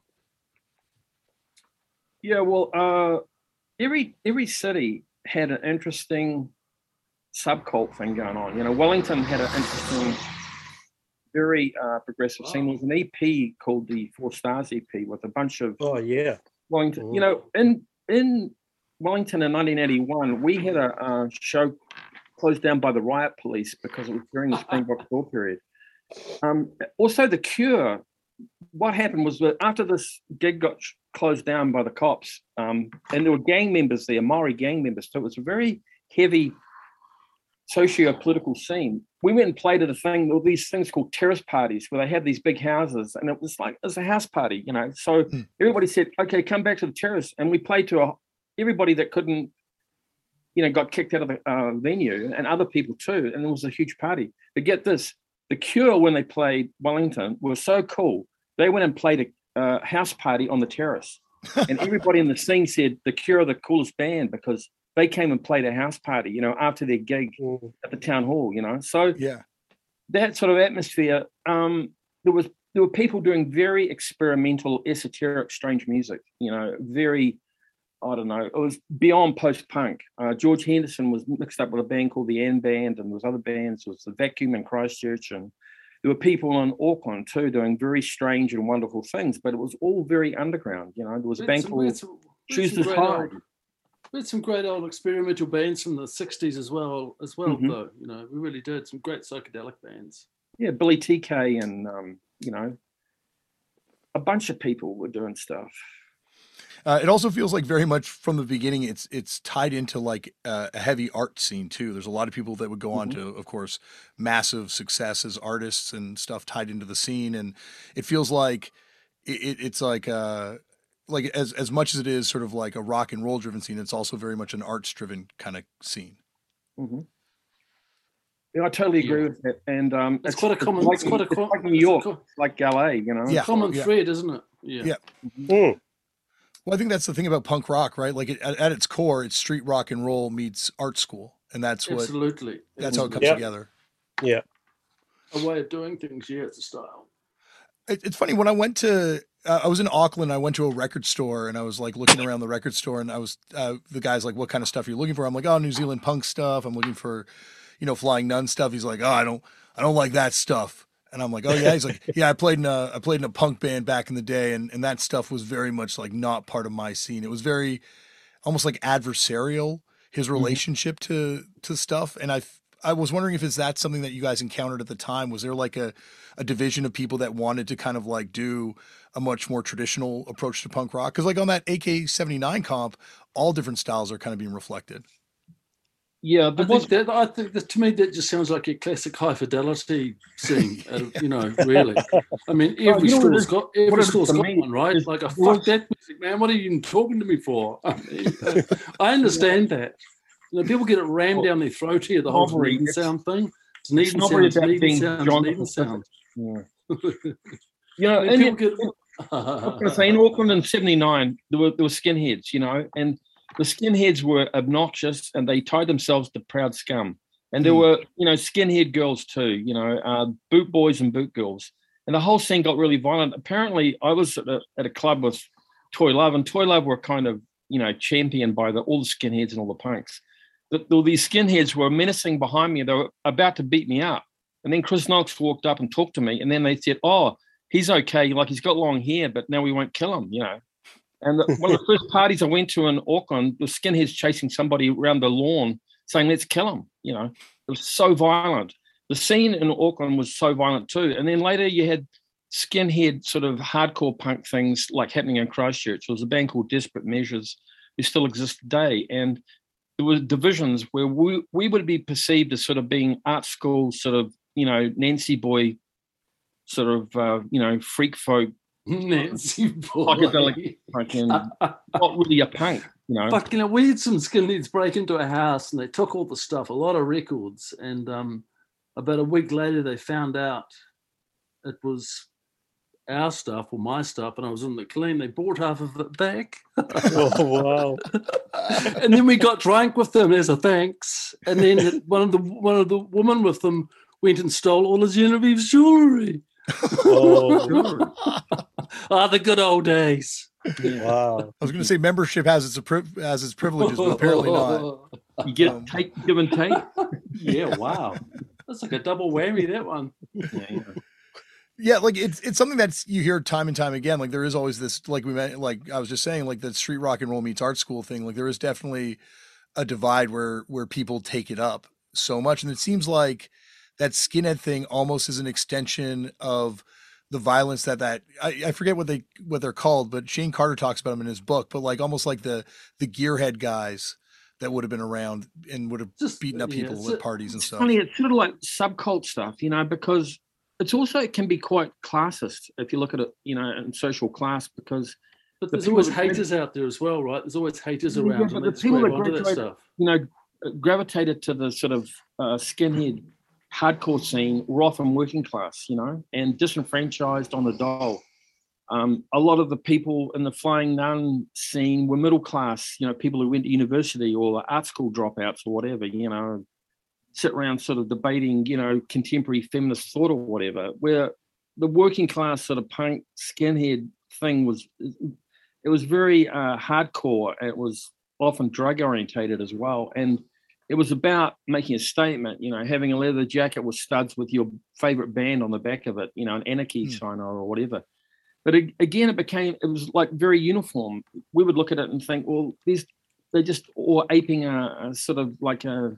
Yeah, well, uh, every every city had an interesting subcult thing going on. You know, Wellington had an interesting, very uh, progressive scene. There was an E P called the Four Stars E P with a bunch of Oh yeah. Wellington. You know, in in Wellington in nineteen eighty-one, we had a uh, show closed down by the riot police because it was during the Springbok Thaw period. Um, also, The Cure. What happened was that after this gig got sh- closed down by the cops, um, and there were gang members there, Maori gang members, so it was a very heavy socio-political scene. We went and played at a thing, all these things called terrace parties, where they had these big houses, and it was like, it was a house party, you know. So Hmm. everybody said, okay, come back to the terrace, and we played to a, everybody that couldn't, you know, got kicked out of the uh, venue, and other people too, and it was a huge party. But get this, The Cure, when they played Wellington, was so cool. They went and played a uh, house party on the terrace, and everybody in the scene said The Cure are the coolest band because they came and played a house party, you know, after their gig Mm. at the town hall, you know. So Yeah. that sort of atmosphere, um, there was there were people doing very experimental, esoteric, strange music, you know, very, I don't know, it was beyond post-punk. Uh, George Henderson was mixed up with a band called the Ann Band, and there was other bands. There was the Vacuum in Christchurch, and there were people in Auckland too doing very strange and wonderful things, but it was all very underground, you know. There was a We had band some- we called had some- we had Choose some This great High. old- We had some great old experimental bands from the sixties as well, as well, Mhm. though. You know, we really did some great psychedelic bands. Yeah, Billy T K and, um, you know, a bunch of people were doing stuff. Uh, it also feels like very much from the beginning, it's it's tied into like uh, a heavy art scene too. There's a lot of people that would go on Mhm. to, of course, massive success as artists and stuff tied into the scene, and it feels like it, it, it's like uh like as as much as it is sort of like a rock and roll driven scene, it's also very much an arts driven kind of scene. hmm Yeah, I totally agree Yeah. with that. And um, It's quite a common- like, it's quite a it's com- like New it's a York, co- like L A, you know. Yeah. Common yeah. thread, isn't it? Yeah. Yeah. Mm. Well, I think that's the thing about punk rock, right? Like it, at, at its core, it's street rock and roll meets art school, and that's what Absolutely. that's how it comes Yep. together. Yeah. A way of doing things, yeah, it's a style. It, it's funny when I went to uh, I was in Auckland. I went to a record store and I was like looking around the record store, and I was uh, the guy's like, "What kind of stuff are you looking for?" I'm like, "Oh, New Zealand punk stuff. I'm looking for, you know, Flying Nun stuff." He's like, "Oh, I don't I don't like that stuff." And I'm like, "Oh yeah." He's like, "Yeah, I played in a I played in a punk band back in the day, and and that stuff was very much like not part of my scene. It was very almost like adversarial, his relationship to to stuff." And I I was wondering if is that something that you guys encountered at the time? Was there like a a division of people that wanted to kind of like do a much more traditional approach to punk rock? Because like on that A K seventy-nine comp, all different styles are kind of being reflected. Yeah, I there was think that I think that to me that just sounds like a classic high fidelity scene. Out of, you know, really. I mean, every you know what it store's is- got what every it is store's for got me one, right? is- Like, a was- fuck that music, man. What are you even talking to me for? I mean, uh, I understand that. You know, people get it rammed down their throat here. The whole Snobbery, Dunedin it's- sound thing. it's Dunedin snobbery sounds, about Dunedin being sounds, John Dunedin Pacific. sounds. Yeah. You know, I mean, and people it- get. I was going to say in Auckland in seventy-nine, there were there were skinheads, you know, and the skinheads were obnoxious and they tied themselves to proud scum. And there Hmm. were, you know, skinhead girls too, you know, uh, boot boys and boot girls. And the whole scene got really violent. Apparently, I was at a, at a club with Toy Love, and Toy Love were kind of, you know, championed by the, all the skinheads and all the punks. The, the, these skinheads were menacing behind me. They were about to beat me up. And then Chris Knox walked up and talked to me. And then they said, oh, he's okay. Like, he's got long hair, but now we won't kill him, you know. And the, one of the first parties I went to in Auckland, the skinheads chasing somebody around the lawn saying, let's kill him, you know. It was so violent. The scene in Auckland was so violent too. And then later you had skinhead sort of hardcore punk things like happening in Christchurch. There was a band called Desperate Measures who still exists today. And there were divisions where we, we would be perceived as sort of being art school, sort of, you know, Nancy boy, sort of, uh, you know, freak folk, Nancy boy. psychedelic, fucking, not really a punk, you know. Fucking, we had some skinheads break into a house and they took all the stuff, a lot of records. And um, about a week later, they found out it was our stuff or my stuff, and I was in the clean. They brought half of it back. Oh, wow. And then we got drunk with them as a thanks. And then one of the one of the women with them went and stole all of Genevieve's jewelry. Oh, Ah, the good old days. wow. I was going to say membership has its pri- has its privileges, but apparently not. You get Um, take, give and take. Yeah, wow. That's like a double whammy, that one. Yeah, yeah. Yeah, like it's it's something that's you hear time and time again. Like there is always this, like we met, like I was just saying, like the street rock and roll meets art school thing. Like there is definitely a divide where where people take it up so much, and it seems like that skinhead thing almost is an extension of the violence that that I, I forget what they what they're called, but Shane Carter talks about them in his book. But like almost like the the gearhead guys that would have been around and would have Just beaten up yeah, people it's at a- parties and It's stuff. funny, it's sort of like subcult stuff, you know, because it's also, it can be quite classist if you look at it, you know, in social class, because, But The there's people always that grad- haters out there as well, right? There's always haters Yeah, around, but and the let's people grab that onto that graduate- stuff. you know, gravitated to the sort of uh, skinhead hardcore scene were often working class, you know, and disenfranchised on the dole. Um, a lot of the people in the Flying Nun scene were middle class, you know, people who went to university or art school dropouts or whatever, you know, sit around sort of debating, you know, contemporary feminist thought or whatever, where the working class sort of punk skinhead thing was, it was very uh, hardcore. It was often drug orientated as well. And it was about making a statement, you know, having a leather jacket with studs with your favorite band on the back of it, you know, an anarchy Hmm. sign or whatever. But it, again, it became, it was like very uniform. We would look at it and think, well, these, they're just all aping a, a sort of like a,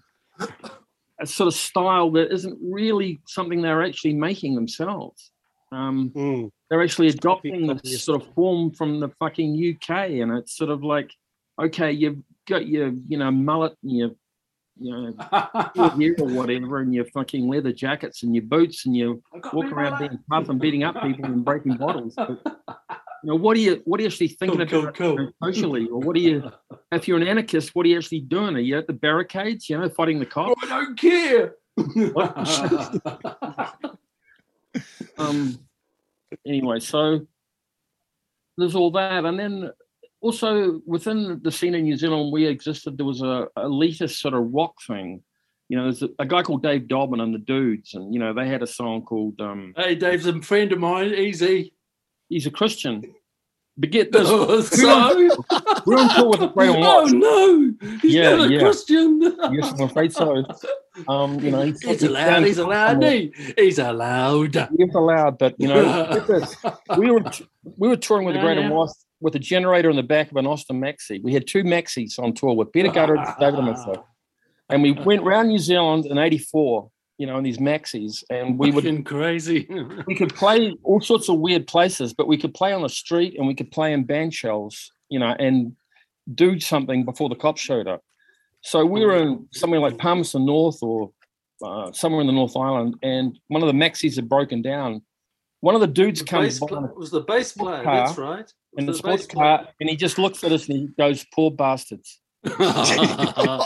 a sort of style that isn't really something they're actually making themselves. Um, Mm. they're actually Copy- adopting copy this sort of form from the fucking U K, and it's sort of like, okay, you've got your, you know, mullet and your, you know, your hair or whatever, and your fucking leather jackets and your boots, and you walk around being tough and beating up people and breaking bottles. But, you know, what are you, what are you actually thinking Cool, about cool, you know, socially, or what are you? If you're an anarchist, what are you actually doing? Are you at the barricades, you know, fighting the cops? I don't care. Um, anyway, so there's all that, and then also within the scene in New Zealand, we existed. There was a elitist sort of rock thing. You know, there's a, a guy called Dave Dobbin and the Dudes, and you know they had a song called um, Hey, Dave's a friend of mine. Easy. "He's a Christian." But get this, Oh, so? we're on tour with the Grey on Oh Watch. no, he's Yeah, not a yeah. Christian. Yes, I'm afraid so. Um, you know, He's allowed. He's allowed. He? He's allowed. He's allowed, but you know, get this. we were we were touring with the Yeah, Greater yeah. Wasp with a generator in the back of an Austin Maxi. We had two Maxis on tour with Peter Gutter, David and myself, and we went around New Zealand in eighty-four. You know, in these Maxis, and we would Fucking crazy. we could play all sorts of weird places, but we could play on the street and we could play in band shells, you know, and do something before the cops showed up. So we were in somewhere like Palmerston North or uh, somewhere in the North Island, and one of the Maxis had broken down. One of the dudes The comes bass by pla- was the bass player. car, That's right. in the Was sports bass car, and he just looks at us and he goes, "Poor bastards." player.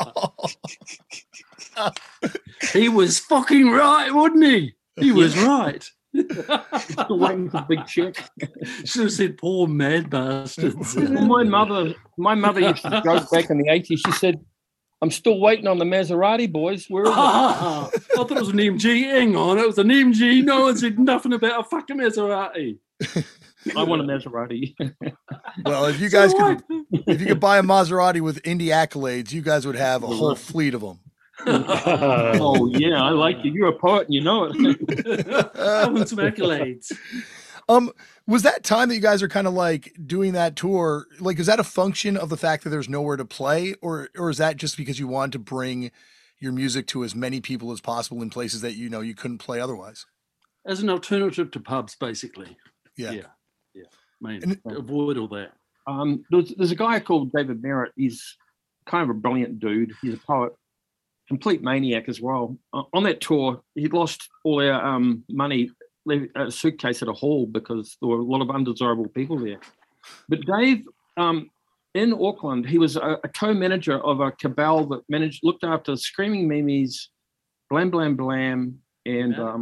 He was fucking right, wasn't he? He was right. Still waiting for the big check. Should have said poor mad bastards. Well, my mother, my mother used to joke back in the eighties. She said, "I'm still waiting on the Maserati boys. Where is it?" I thought it was an M G. Hang on, it was an M G. No one said nothing about a fucking Maserati. I want a Maserati. Well, if you guys So could, what? if you could buy a Maserati with indie accolades, you guys would have a whole fleet of them. Oh yeah, I like you. You're a poet and you know it. I want some accolades. Um, was that time that you guys are kind of like doing that tour? Like, is that a function of the fact that there's nowhere to play, or or is that just because you wanted to bring your music to as many people as possible in places that you know you couldn't play otherwise? as an alternative to pubs, basically. Yeah. Yeah. Yeah. I mean, And- avoid all that. Um, there's, there's a guy called David Merritt. He's kind of a brilliant dude. He's a poet, complete maniac as well. Uh, on that tour, he'd lost all our um, money, leave a suitcase at a hall because there were a lot of undesirable people there. But Dave, um, in Auckland, he was a, a co-manager of a cabal that managed looked after Screaming Mimes, Blam Blam Blam, and um,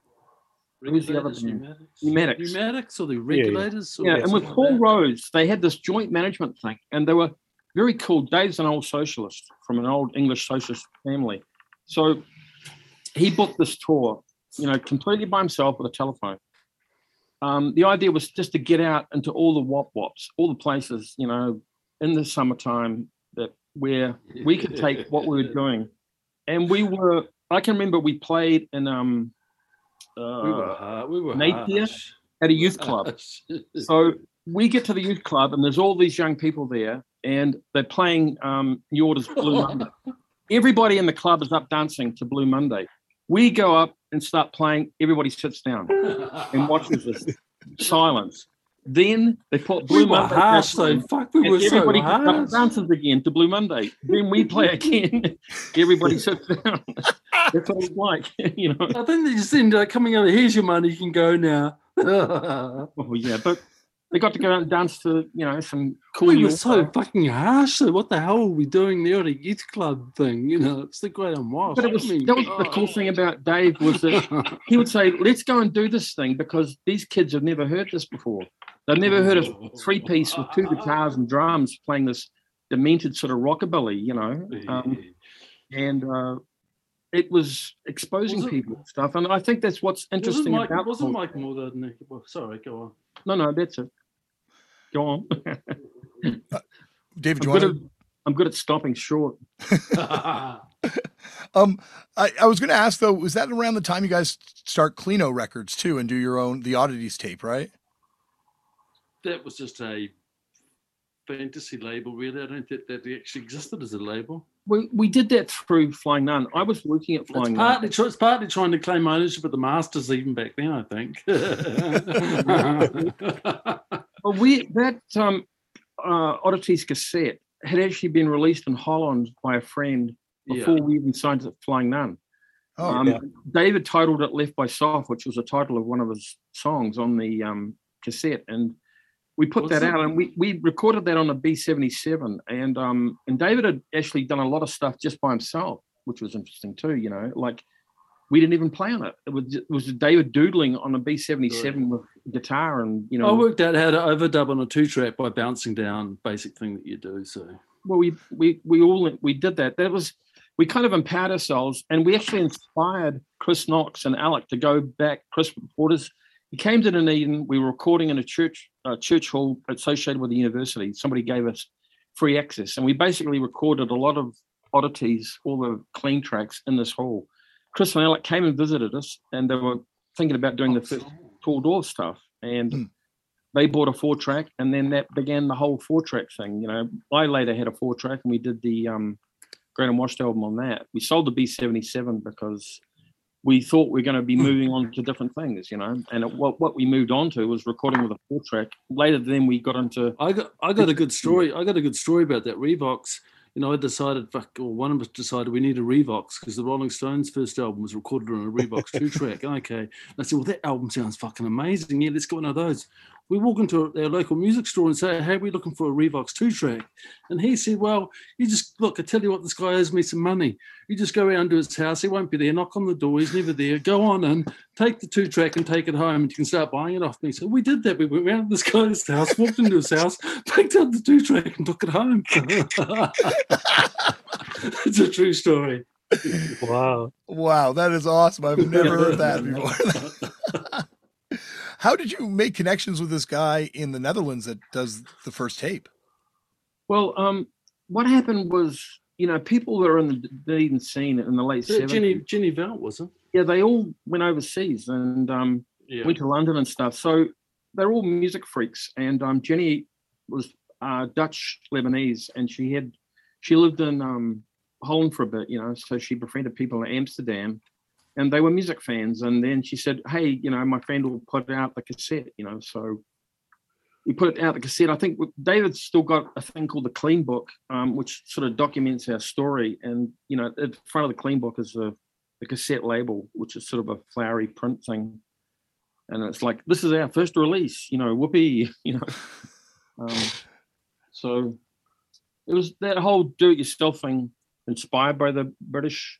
who's the other Regulators, band? pneumatics. Pneumatics. Pneumatics or the regulators? or Yeah, and with something like Paul that? Rose, they had this joint management thing, and they were very cool. Dave's an old socialist from an old English socialist family. So he booked this tour, you know, completely by himself with a telephone. Um, the idea was just to get out into all the wop wops, all the places, you know, in the summertime that where we could take what we were doing. And we were, I can remember we played in um, uh, We were hard. We were Napier harsh. at a youth club. So we get to the youth club and there's all these young people there and they're playing um, New Order's Blue Monday. Everybody in the club is up dancing to Blue Monday. We go up and start playing. Everybody sits down and watches this silence. Then they put Blue we were Monday. harsh back on, though. Fuck, we and were so everybody gets up and harsh. dances again to Blue Monday. Then we play again. Everybody sits down. That's what it's like, you know. I think they just ended up coming over. Here's your money. You can go now. Oh yeah, but they got to go out and dance to, you know, some cool. we were York so stuff. fucking harsh. So what the hell were we doing there at a youth club thing? You know, it's the great unwashed. But it was, I mean, that was the cool thing about Dave was that he would say, let's go and do this thing because these kids have never heard this before. They've never heard a three-piece with two guitars and drums playing this demented sort of rockabilly, you know. Um, and uh, it was exposing Was it- people and stuff. And I think that's what's wasn't interesting Mike, about wasn't culture. Mike more than Nick? Well, sorry, go on. No, no, that's it. Go on. David, do I'm you good, want at, I'm good at stopping short. to? Um, I, I was going to ask though, was that around the time you guys start Clino Records too and do your own the Oddities tape, right? That was just a fantasy label, really. I don't think that actually existed as a label. We, we did that through Flying Nun. I was working at It's Flying Nun. partly, tr- it's partly trying to claim ownership of the masters even back then, I think. Well, we that um, uh, Oddities cassette had actually been released in Holland by a friend before Yeah. we even signed to Flying Nun. Oh, um, yeah. David titled it "Left by Soft," which was the title of one of his songs on the um, cassette, and we put Was that it? out, and we we recorded that on a B seventy-seven, and um, and David had actually done a lot of stuff just by himself, which was interesting too. You know, like we didn't even play on it. It was it was David doodling on a B seventy-seven with guitar, and you know, I worked out how to overdub on a two-track by bouncing down, basic thing that you do. So well, we we we all we did that. That was we kind of empowered ourselves, and we actually inspired Chris Knox and Alec to go back. Chris Porter's he came to Dunedin. We were recording in a church uh, church hall associated with the university. Somebody gave us free access, and we basically recorded a lot of Oddities, all the clean tracks in this hall. Chris and Alec came and visited us, and they were thinking about doing the first Tall Door stuff, and Hmm. they bought a four track, and then that began the whole four track thing. You know, I later had a four track, and we did the um, Great Unwashed album on that. We sold the B seventy-seven because we thought we are going to be moving on to different things, you know. And it, what what we moved on to was recording with a four track. Later, then we got into I got I got a good story. I got a good story about that Revox. You know, I decided, fuck, or one of us decided we need a Revox because the Rolling Stones' first album was recorded on a Revox two track. Okay, and I said, well, that album sounds fucking amazing. Yeah, let's get one of those. We walk into our local music store and say, hey, we're looking for a Revox two track. And he said, well, you just look. I tell you what, this guy owes me some money. You just go around to his house. He won't be there. Knock on the door. He's never there. Go on and take the two track and take it home, and you can start buying it off me. So we did that. We went around to this guy's house, walked into his house, picked up the two track, and took it home. It's a true story. Wow. Wow, that is awesome. I've never heard that before. How did you make connections with this guy in the Netherlands that does the first tape? well, um, what happened was, you know, people that are in the Dunedin scene in the late seventies, Jenny Jenny Velt, was it? yeah, they all went overseas and um, Yeah. went to London and stuff. So they're all music freaks. And um, Jenny was uh, Dutch Lebanese, and she had she lived in um, Holland for a bit, you know. So she befriended people in Amsterdam, and they were music fans. And then she said, hey, you know, my friend will put out the cassette, you know. So we put it out the cassette. I think David's still got a thing called the Clean Book, um, which sort of documents our story. And, you know, at the front of the Clean Book is the, the cassette label, which is sort of a flowery print thing. And it's like, this is our first release, you know, whoopee, you know. Um, so it was that whole do-it-yourself thing, inspired by the British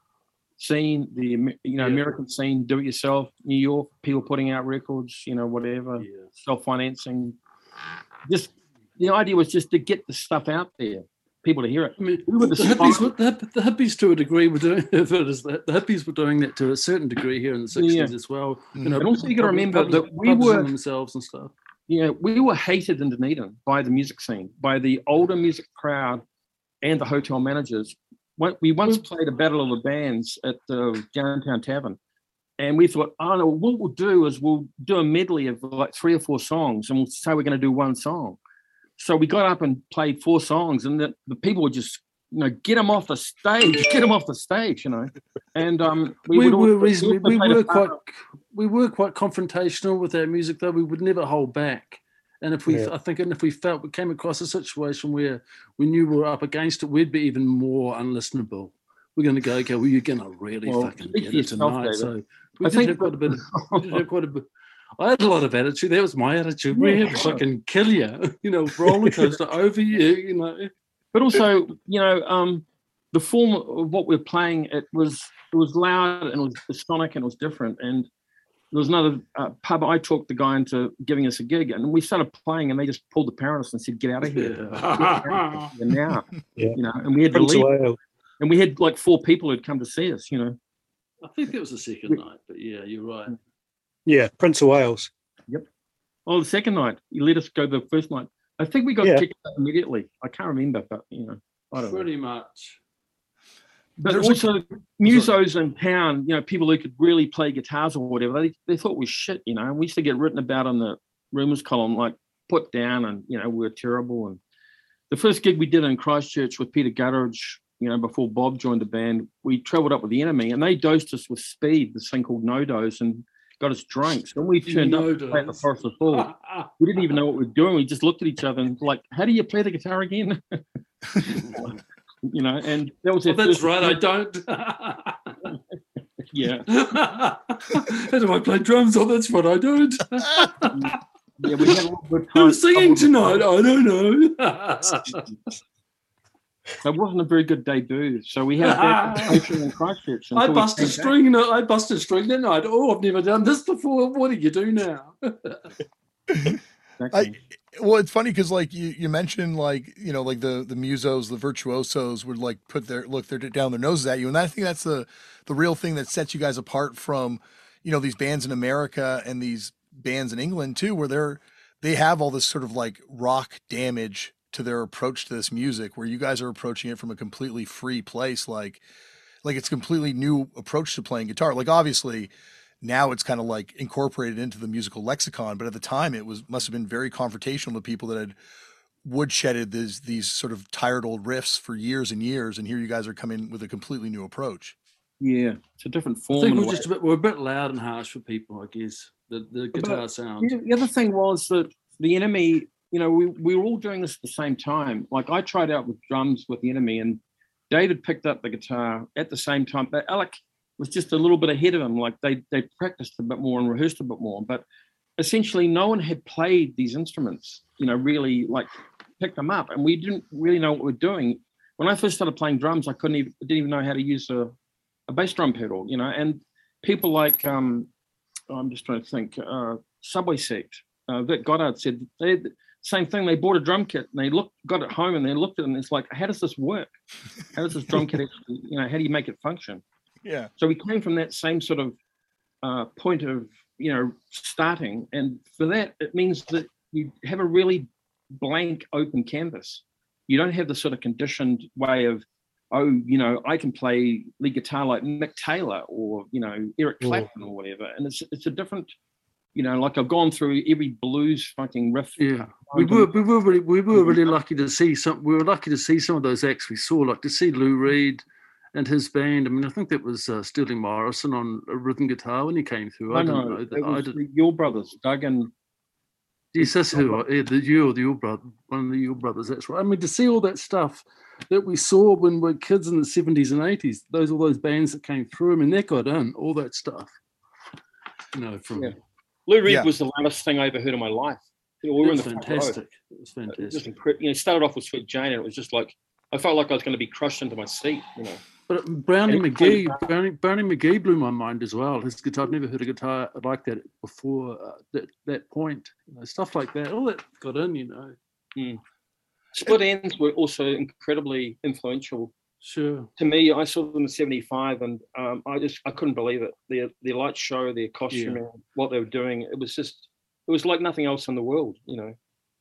scene, the you know yeah. American scene, do-it-yourself, New York, people putting out records, you know, whatever, yeah. self-financing. Just the idea was just to get the stuff out there, people to hear it. I mean, we the, the, hippies, the, the hippies to a degree were doing it. The hippies were doing that to a certain degree here in the sixties yeah. as well. You know, and also you got to remember that we were themselves and stuff. Yeah, we were hated in Dunedin by the music scene, by the older music crowd and the hotel managers. We once played a battle of the bands at the Downtown Tavern, and we thought, oh no, what we'll do is we'll do a medley of like three or four songs, and we'll say we're going to do one song. So we got up and played four songs, and the, the people would just, you know, get them off the stage, get them off the stage, you know. And um, we, we would were also, reasonably, we, we were quite, part. we were quite confrontational with our music, though. We would never hold back. And if we, yeah. I think, and if we felt we came across a situation where we knew we were up against it, we'd be even more unlistenable. We're going to go, okay, well, you're going to really well, fucking get it tonight. David. So we I did think have quite a bit. Of, we did have quite a bit. I had a lot of attitude. That was my attitude. We had to fucking kill you, you know, roller coaster over you, you know. But also, you know, um, the form of what we're playing, it was it was loud and it was sonic and it was different. And there was another uh, pub. I talked the guy into giving us a gig, and we started playing, and they just pulled the parents and said, "Get out of here yeah. now!" Yeah. You know, and we had Prince to leave. And we had like four people who'd come to see us. You know, I think it was the second we, night, but yeah, you're right. Yeah, Prince of Wales. Yep. Oh, the second night. You let us go the first night. I think we got yeah. kicked out immediately. I can't remember, but you know, I don't pretty know. much. But There's also, a, musos in town, you know, people who could really play guitars or whatever, they, they thought we shit, you know. We used to get written about on the rumours column, like put down, and, you know, we we're terrible. And the first gig we did in Christchurch with Peter Gutteridge, you know, before Bob joined the band, we travelled up with the Enemy, and they dosed us with speed, this thing called No Dose, and got us drunk. So when we turned no up to play at the Forest of Falls, we didn't even know what we were doing. We just looked at each other and like, how do you play the guitar again? You know, and that was well, that's right. Game. I don't. Yeah. How do I play drums? Oh, that's what I don't. Yeah, we had a lot of time. Who's singing tonight? I don't know. It wasn't a very good debut, so we had a bad reputation in Christchurch. I busted string. No, I busted string that night. Oh, I've never done this before. What do you do now? I, well, it's funny because like you, you mentioned like, you know, like the, the musos, the virtuosos would like put their, look, they're down their noses at you. And I think that's the, the real thing that sets you guys apart from, you know, these bands in America and these bands in England too, where they're, they have all this sort of like rock damage to their approach to this music, where you guys are approaching it from a completely free place. Like, like it's a completely new approach to playing guitar. Like obviously, now it's kind of like incorporated into the musical lexicon, but at the time it was must have been very confrontational to people that had woodshedded these these sort of tired old riffs for years and years, and here you guys are coming with a completely new approach. Yeah, it's a different form. I think we're just a bit we're a bit loud and harsh for people, I guess. The the guitar but, sound. Yeah, the other thing was that the Enemy, you know, we we were all doing this at the same time. Like I tried out with drums with the Enemy, and David picked up the guitar at the same time. But Alec was just a little bit ahead of him. Like they they practiced a bit more and rehearsed a bit more. But essentially no one had played these instruments, you know, really like picked them up. And we didn't really know what we were doing. When I first started playing drums, I couldn't even didn't even know how to use a, a bass drum pedal, you know. And people like um I'm just trying to think, uh Subway Sect, uh, Vic Goddard said they same thing. They bought a drum kit and they looked got it home and they looked at it and it's like, how does this work? How does this drum kit actually, you know, how do you make it function? Yeah. So we came from that same sort of uh, point of, you know, starting. And for that, it means that you have a really blank, open canvas. You don't have the sort of conditioned way of, oh, you know, I can play lead guitar like Mick Taylor or, you know, Eric Clapton or whatever. And it's it's a different, you know, like I've gone through every blues fucking riff. Yeah, we were we were really we were really lucky to see some. We were lucky to see some of those acts we saw, like to see Lou Reed. and his band. I mean, I think that was uh, Sterling Morrison on a rhythm guitar when he came through. I, I didn't know, know that. it was I did. the Yule brothers, Doug and Yes, that's who. I, yeah, the Yule, the Yule brother, one of the Yule brothers. That's right. I mean, to see all that stuff that we saw when we were kids in the seventies and eighties, those all those bands that came through. I mean, that got in all that stuff. You know, from Yeah. Lou Reed Yeah. was the loudest thing I ever heard in my life. You know, we were in It the was front row. fantastic. It was It was just fantastic. incredible. You know, it started off with Sweet Jane, and it was just like I felt like I was going to be crushed into my seat. You know, But Brownie And- McGee, Brownie, Brownie McGee blew my mind as well. His guitar, I've never heard a guitar like that before uh, that that point. You know, stuff like that, all that got in. You know, mm. Split Ends were also incredibly influential sure. to me. I saw them in seventy-five, and um, I just I couldn't believe it. Their their light show, their costuming, what they were doing. It was just it was like nothing else in the world. You know,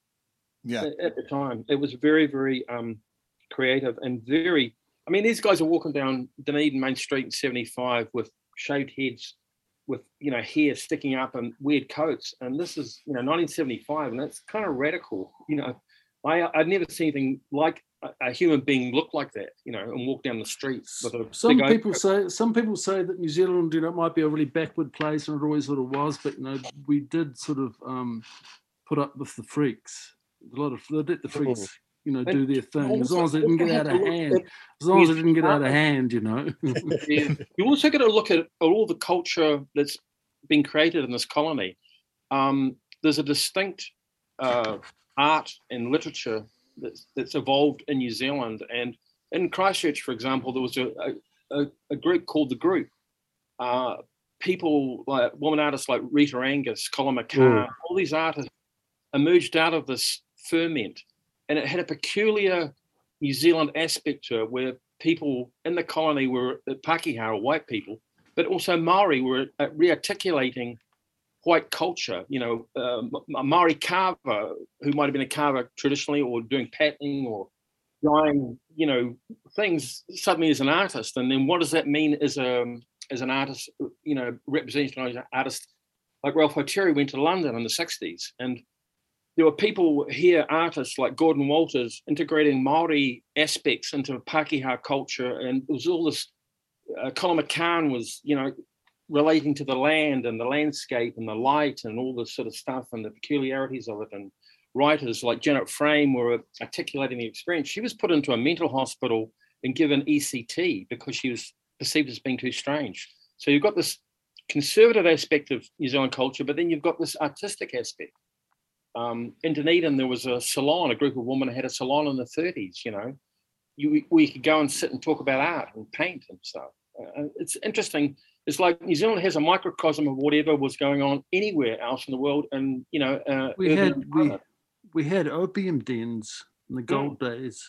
Yeah. at, at the time, it was very very um, creative and very. I mean, these guys are walking down Dunedin Main Street in seventy-five with shaved heads, with, you know, hair sticking up and weird coats. And this is, you know, nineteen seventy-five, and that's kind of radical. You know, I, I'd never seen anything like a, a human being look like that, you know, and walk down the street with a Some big people overcoat. say some people say that New Zealand, you know, might be a really backward place, and it always sort of was. But you know, we did sort of um, put up with the freaks. A lot of they let the freaks, you know, do their thing as long as they didn't get out of hand. As long as it didn't get out of hand, you know. Yeah. You also got to look at all the culture that's been created in this colony. Um, there's a distinct uh, art and literature that's, that's evolved in New Zealand. And in Christchurch, for example, there was a, a, a group called The Group. Uh, people like woman artists like Rita Angus, Colin McCann, all these artists emerged out of this ferment. And it had a peculiar New Zealand aspect to it, where people in the colony were Pākehā, white people, but also Maori were rearticulating white culture. You know, uh, a Maori carver who might have been a carver traditionally, or doing patterning or drawing, you know, things suddenly as an artist. And then what does that mean as a as an artist? You know, representing an artist like Ralph Hotere went to London in the sixties, and there were people here, artists like Gordon Walters, integrating Maori aspects into Pākehā culture, and it was all this. Uh, Colin McCann was, you know, relating to the land and the landscape and the light and all this sort of stuff and the peculiarities of it. And writers like Janet Frame were articulating the experience. She was put into a mental hospital and given E C T because she was perceived as being too strange. So you've got this conservative aspect of New Zealand culture, but then you've got this artistic aspect. Um, in Dunedin, there was a salon, a group of women had a salon in the thirties, you know, you, we could go and sit and talk about art and paint and stuff. Uh, it's interesting. It's like New Zealand has a microcosm of whatever was going on anywhere else in the world. And, you know, uh, We urban had we environment. we had opium dens in the gold days.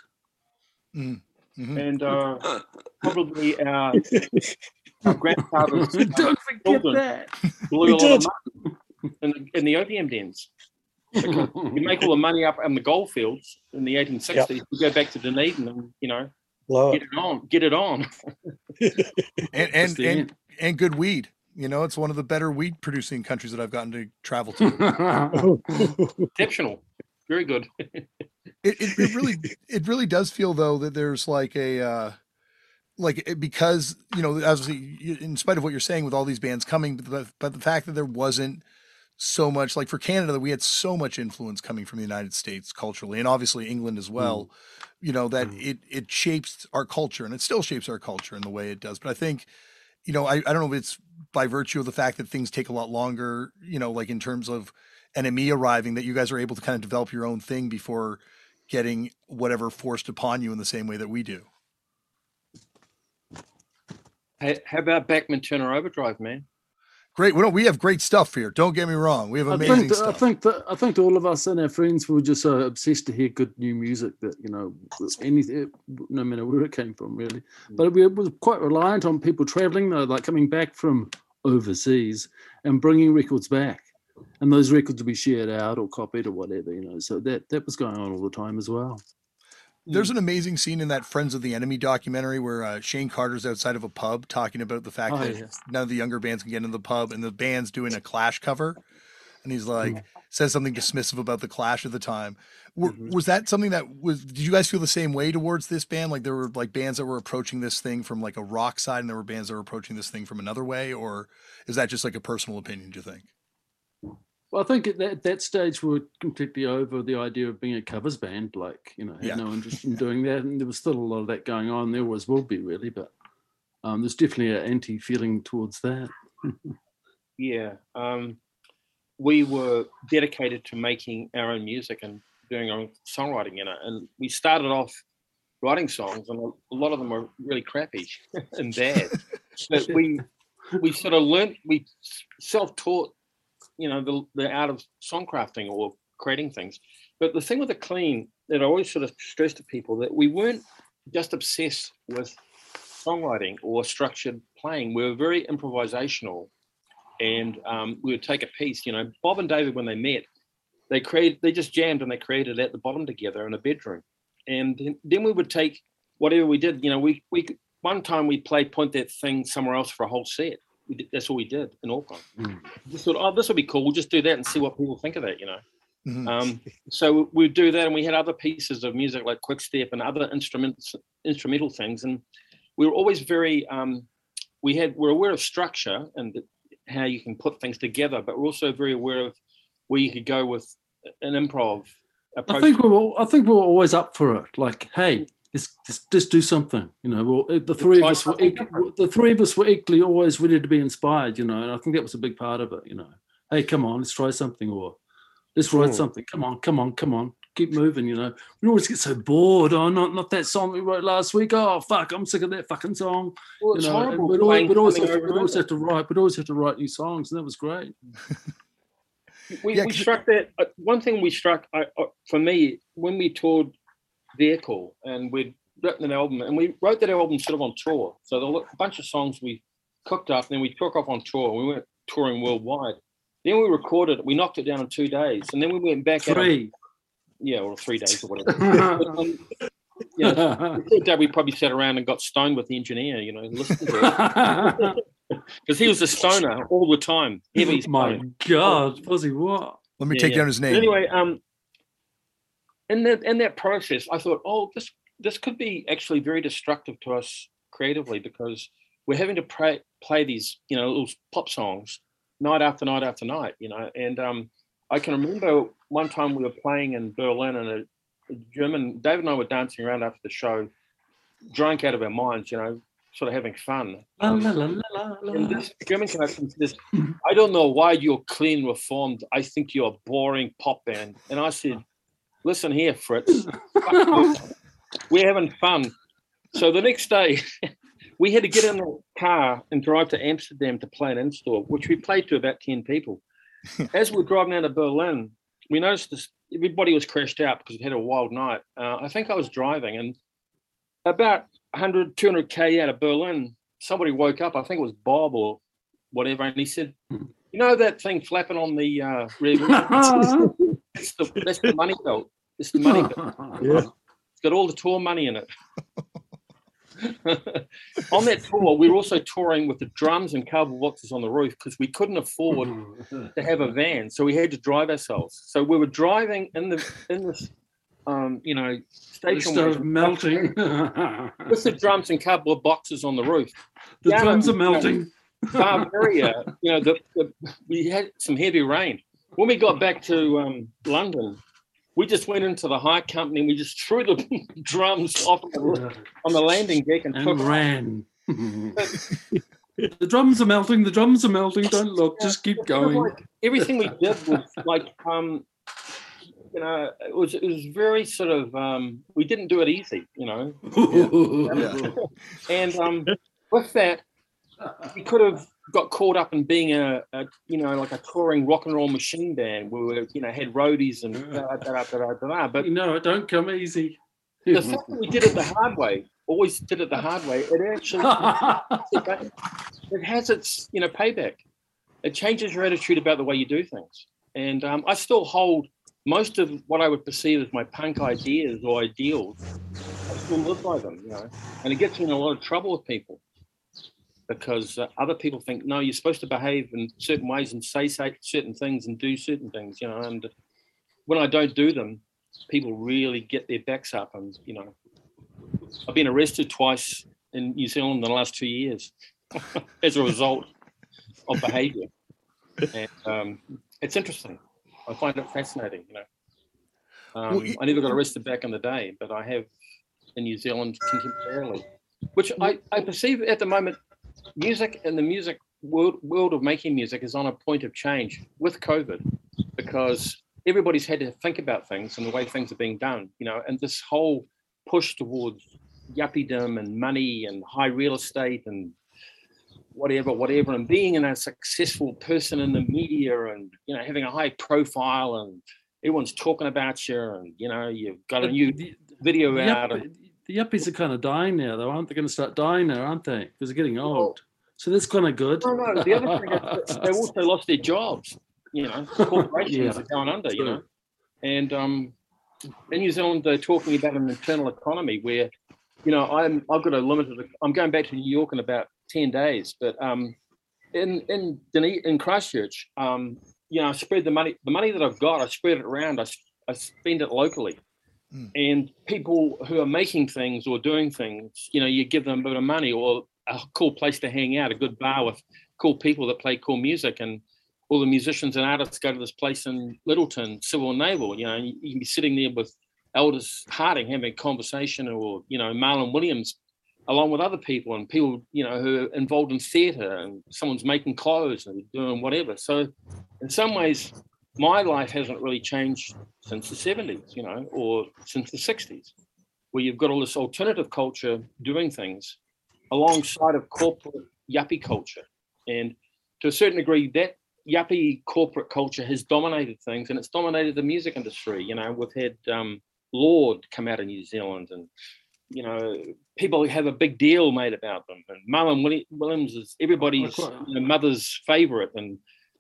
Mm. Mhm. And uh, probably our, our grandfathers Don't forget children that. blew We a lot of did. money in the, in the opium dens. Because you make all the money up in the gold fields in the eighteen sixties. You go back to Dunedin and, you know, Blow get it. it on, get it on. and That's and the and, end. and good weed. You know, it's one of the better weed producing countries that I've gotten to travel to. Exceptional. Very good. It, it it really it really does feel though that there's like a uh like it- because you know, obviously you- in spite of what you're saying with all these bands coming, but the, but the fact that there wasn't so much, like for Canada, that we had so much influence coming from the United States culturally, and obviously England as well. You know that Mm. it it shapes our culture, and it still shapes our culture in the way it does. But I think, you know, I, I don't know if it's by virtue of the fact that things take a lot longer, you know, like in terms of N M E arriving, that you guys are able to kind of develop your own thing before getting whatever forced upon you in the same way that we do. Hey, how about Backman Turner Overdrive, man? Great. Well, we have great stuff here. Don't get me wrong. We have I amazing think that, I stuff. think that I think all of us and our friends were just so obsessed to hear good new music that, you know, anything, no matter where it came from, really. But we were quite reliant on people traveling, though, like coming back from overseas and bringing records back, and those records would be shared out or copied or whatever, you know. So that that was going on all the time as well. There's an amazing scene in that Friends of the Enemy documentary where uh, Shane Carter's outside of a pub talking about the fact Oh, that yeah. none of the younger bands can get into the pub, and the band's doing a Clash cover. and he's like Mm. says something dismissive about the Clash at the time. Were, Mhm. Was that something that was? Did you guys feel the same way towards this band? Like there were like bands that were approaching this thing from like a rock side, and there were bands that were approaching this thing from another way, or is that just like a personal opinion? Do you think? Well, I think at that, at that stage we were completely over the idea of being a covers band. Like, you know, had Yeah. no interest in doing that, and there was still a lot of that going on. There always will be, really, but um, there's definitely an anti-feeling towards that. Yeah. Um, we were dedicated to making our own music and doing our own songwriting, you know, and we started off writing songs, and a lot of them were really crappy and bad. But we we sort of learned, we self-taught, you know, the, the art of songcrafting or creating things. But the thing with the Clean that I always sort of stress to people, that we weren't just obsessed with songwriting or structured playing. We were very improvisational, and um, we would take a piece. You know, Bob and David, when they met, they created, they just jammed and they created At the Bottom together in a bedroom. And then, then we would take whatever we did. You know, we we one time we played Point That Thing somewhere else for a whole set. We did, that's all we did in Auckland. Mm. Just thought, oh, this will be cool. We'll just do that and see what people think of that. You know. Mhm. Um, so we'd do that, and we had other pieces of music like Quickstep and other instruments, instrumental things, and we were always very. Um, we had we're aware of structure and the, how you can put things together, but we're also very aware of where you could go with an improv approach. I think we were. I think we were always up for it. Like, hey, let's just, just do something. You know, well, the three of try us were something equally, different. the three of us were equally always ready to be inspired. You know, and I think that was a big part of it. You know, hey, come on, let's try something, or let's write Mm. something. Come on, come on, come on, keep moving. You know, we always get so bored. Oh, not not that song we wrote last week. Oh, fuck, I'm sick of that fucking song. Well, You it's know, and horrible we'd always, playing we'd always, have something to, over we'd always and have to write. We'd always have to write new songs, and that was great. We, Yeah, we 'cause it- struck that. Uh, one thing we struck I, uh, for me when we toured Vehicle, and we'd written an album, and we wrote that album sort of on tour. So there were a bunch of songs we cooked up, and then we took off on tour. We went touring worldwide. Then we recorded it. We knocked it down in two days, and then we went back. Out, Three. yeah, or three days or whatever. But, um, you know, the third day we probably sat around and got stoned with the engineer. You know, listening to it because he was a stoner all the time. Heavy My stoner. God, was he what? Let me Yeah, take yeah. down his But name. anyway, um, in that in that process, I thought, oh, this this could be actually very destructive to us creatively, because we're having to play play these, you know, little pop songs night after night after night, you know. And um, I can remember one time we were playing in Berlin in a, a gym, and David and I were dancing around after the show, drunk out of our minds, you know, sort of having fun. La, Um, la, la, la, la, and la. this German came up and says, I don't know why you're clean reformed. I think you're a boring pop band. And I said, listen here, Fritz. We're having fun. So the next day, we had to get in the car and drive to Amsterdam to play an in-store, which we played to about ten people. As we were driving out of Berlin, we noticed this, everybody was crashed out because we had a wild night. Uh, I think I was driving, and about one hundred, two hundred K out of Berlin, somebody woke up. I think it was Bob or whatever, and he said, you know that thing flapping on the uh, rear window? That's the, that's the money belt. It's the money belt. Yeah. It's got all the tour money in it. On that tour, we were also touring with the drums and cardboard boxes on the roof because we couldn't afford to have a van, so we had to drive ourselves. So we were driving in the in this, um, you know, The station stove wagon melting. the with the drums and cardboard boxes on the roof. Yeah, drums are you know, melting. Bavaria, you know, the, the, we had some heavy rain. When we got back to um, London, we just went into the hire company and we just threw the drums off on the, on the landing deck and, And took off. ran. The drums are melting. The drums are melting. Don't look. Just keep It's kind of going. like everything we did was like, um, you know, it was it was very sort of um, we didn't do it easy, you know, Yeah. and um, with that, we could have got caught up in being a, a you know like a touring rock and roll machine band where we you know had roadies and da, da, da, da, da, da. But You know, it don't come easy. the fact that we did it the hard way, always did it the hard way, it actually it has its you know payback. It changes your attitude about the way you do things, and um, I still hold most of what I would perceive as my punk ideas or ideals. I still live by them, you know, and it gets me in a lot of trouble with people. because uh, other people think, no, you're supposed to behave in certain ways and say, say certain things and do certain things, you know. And when I don't do them, people really get their backs up. And, you know, I've been arrested twice in New Zealand in the last two years as a result of behaviour. And um, it's interesting. I find it fascinating, you know. Um, Well, it- I never got arrested back in the day, but I have in New Zealand contemporarily, which I, I perceive at the moment, music and the music world, world of making music is on a point of change with COVID, because everybody's had to think about things and the way things are being done, you know, and this whole push towards yuppiedom and money and high real estate and whatever, whatever, and being a successful person in the media and, you know, having a high profile and everyone's talking about you and, you know, you've got a new The, video the, out. yuppie- And, the yuppies are kind of dying now, though, aren't they? Going to start dying now, aren't they? Because they're getting old. So that's kind of good. no, no, the other thing is that they've also lost their jobs, you know, corporations Yeah, are going under, you true. know. And um, in New Zealand, they're talking about an internal economy where, you know, I'm, I've got a limited, I'm going back to New York in about ten days, but um, in, in, Dune- in Christchurch, um, you know, I spread the money, the money that I've got, I spread it around, I, I spend it locally. Mm. And people who are making things or doing things, you know, you give them a bit of money or a cool place to hang out, a good bar with cool people that play cool music, and all the musicians and artists go to this place in Littleton, Civil and Naval, you know, and you, you can be sitting there with Aldous Harding having a conversation, or, you know, Marlon Williams, along with other people and people, you know, who are involved in theatre, and someone's making clothes and doing whatever. So in some ways, my life hasn't really changed since the seventies, you know, or since the sixties, where you've got all this alternative culture doing things alongside of corporate yuppie culture. And to a certain degree, that yuppie corporate culture has dominated things, and it's dominated the music industry. You know, we've had um, Lord come out of New Zealand, and, you know, people have a big deal made about them. And Marlon Willi- Williams is everybody's, you know, mother's favourite, and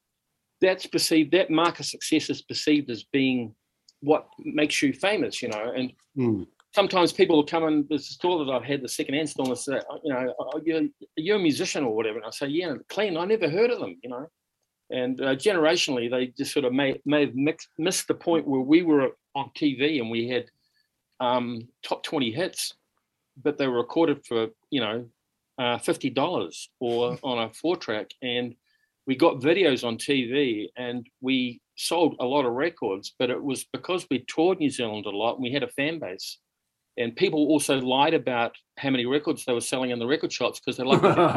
that's perceived, that mark of success is perceived as being what makes you famous, you know. And Mm. sometimes people will come in, there's a store that I've had, the second-hand store, and they say, you know, are you, are you a musician or whatever? And I say, yeah, clean, I never heard of them, you know. And uh, generationally, they just sort of may, may have mixed, missed the point where we were on T V and we had um, top twenty hits, but they were recorded for, you know, uh, fifty dollars or on a four track. And we got videos on T V and we sold a lot of records, but it was because we toured New Zealand a lot and we had a fan base. And people also lied about how many records they were selling in the record shops because they liked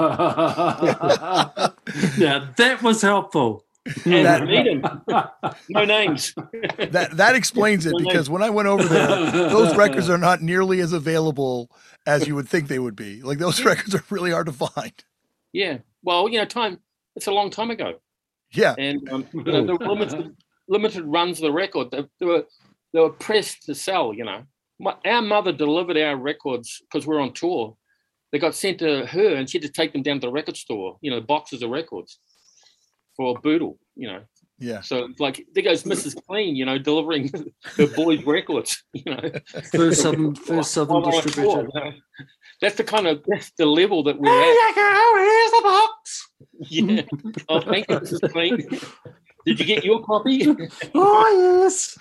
Yeah, that was helpful. and That- meet 'em. No names. That that explains it, Well, because when I went over there, those records are not nearly as available as you would think they would be. Like, those records are really hard to find. Yeah. Well, you know, time, it's a long time ago. Yeah. And um, you know, the limited, limited runs of the record, they, they were they were pressed to sell, you know. My, our mother delivered our records because we're on tour. They got sent to her and she had to take them down to the record store, you know, boxes of records for a boodle, you know. Yeah. So it's like, there goes Missus Clean, you know, delivering her boys' records, you know. First Southern, first Southern While on distributor. tour, you know. That's the kind of, that's the level that we're at. you go, here's the box. Yeah. Oh, thank you, Missus Clean. Did you get your copy? Oh, yes.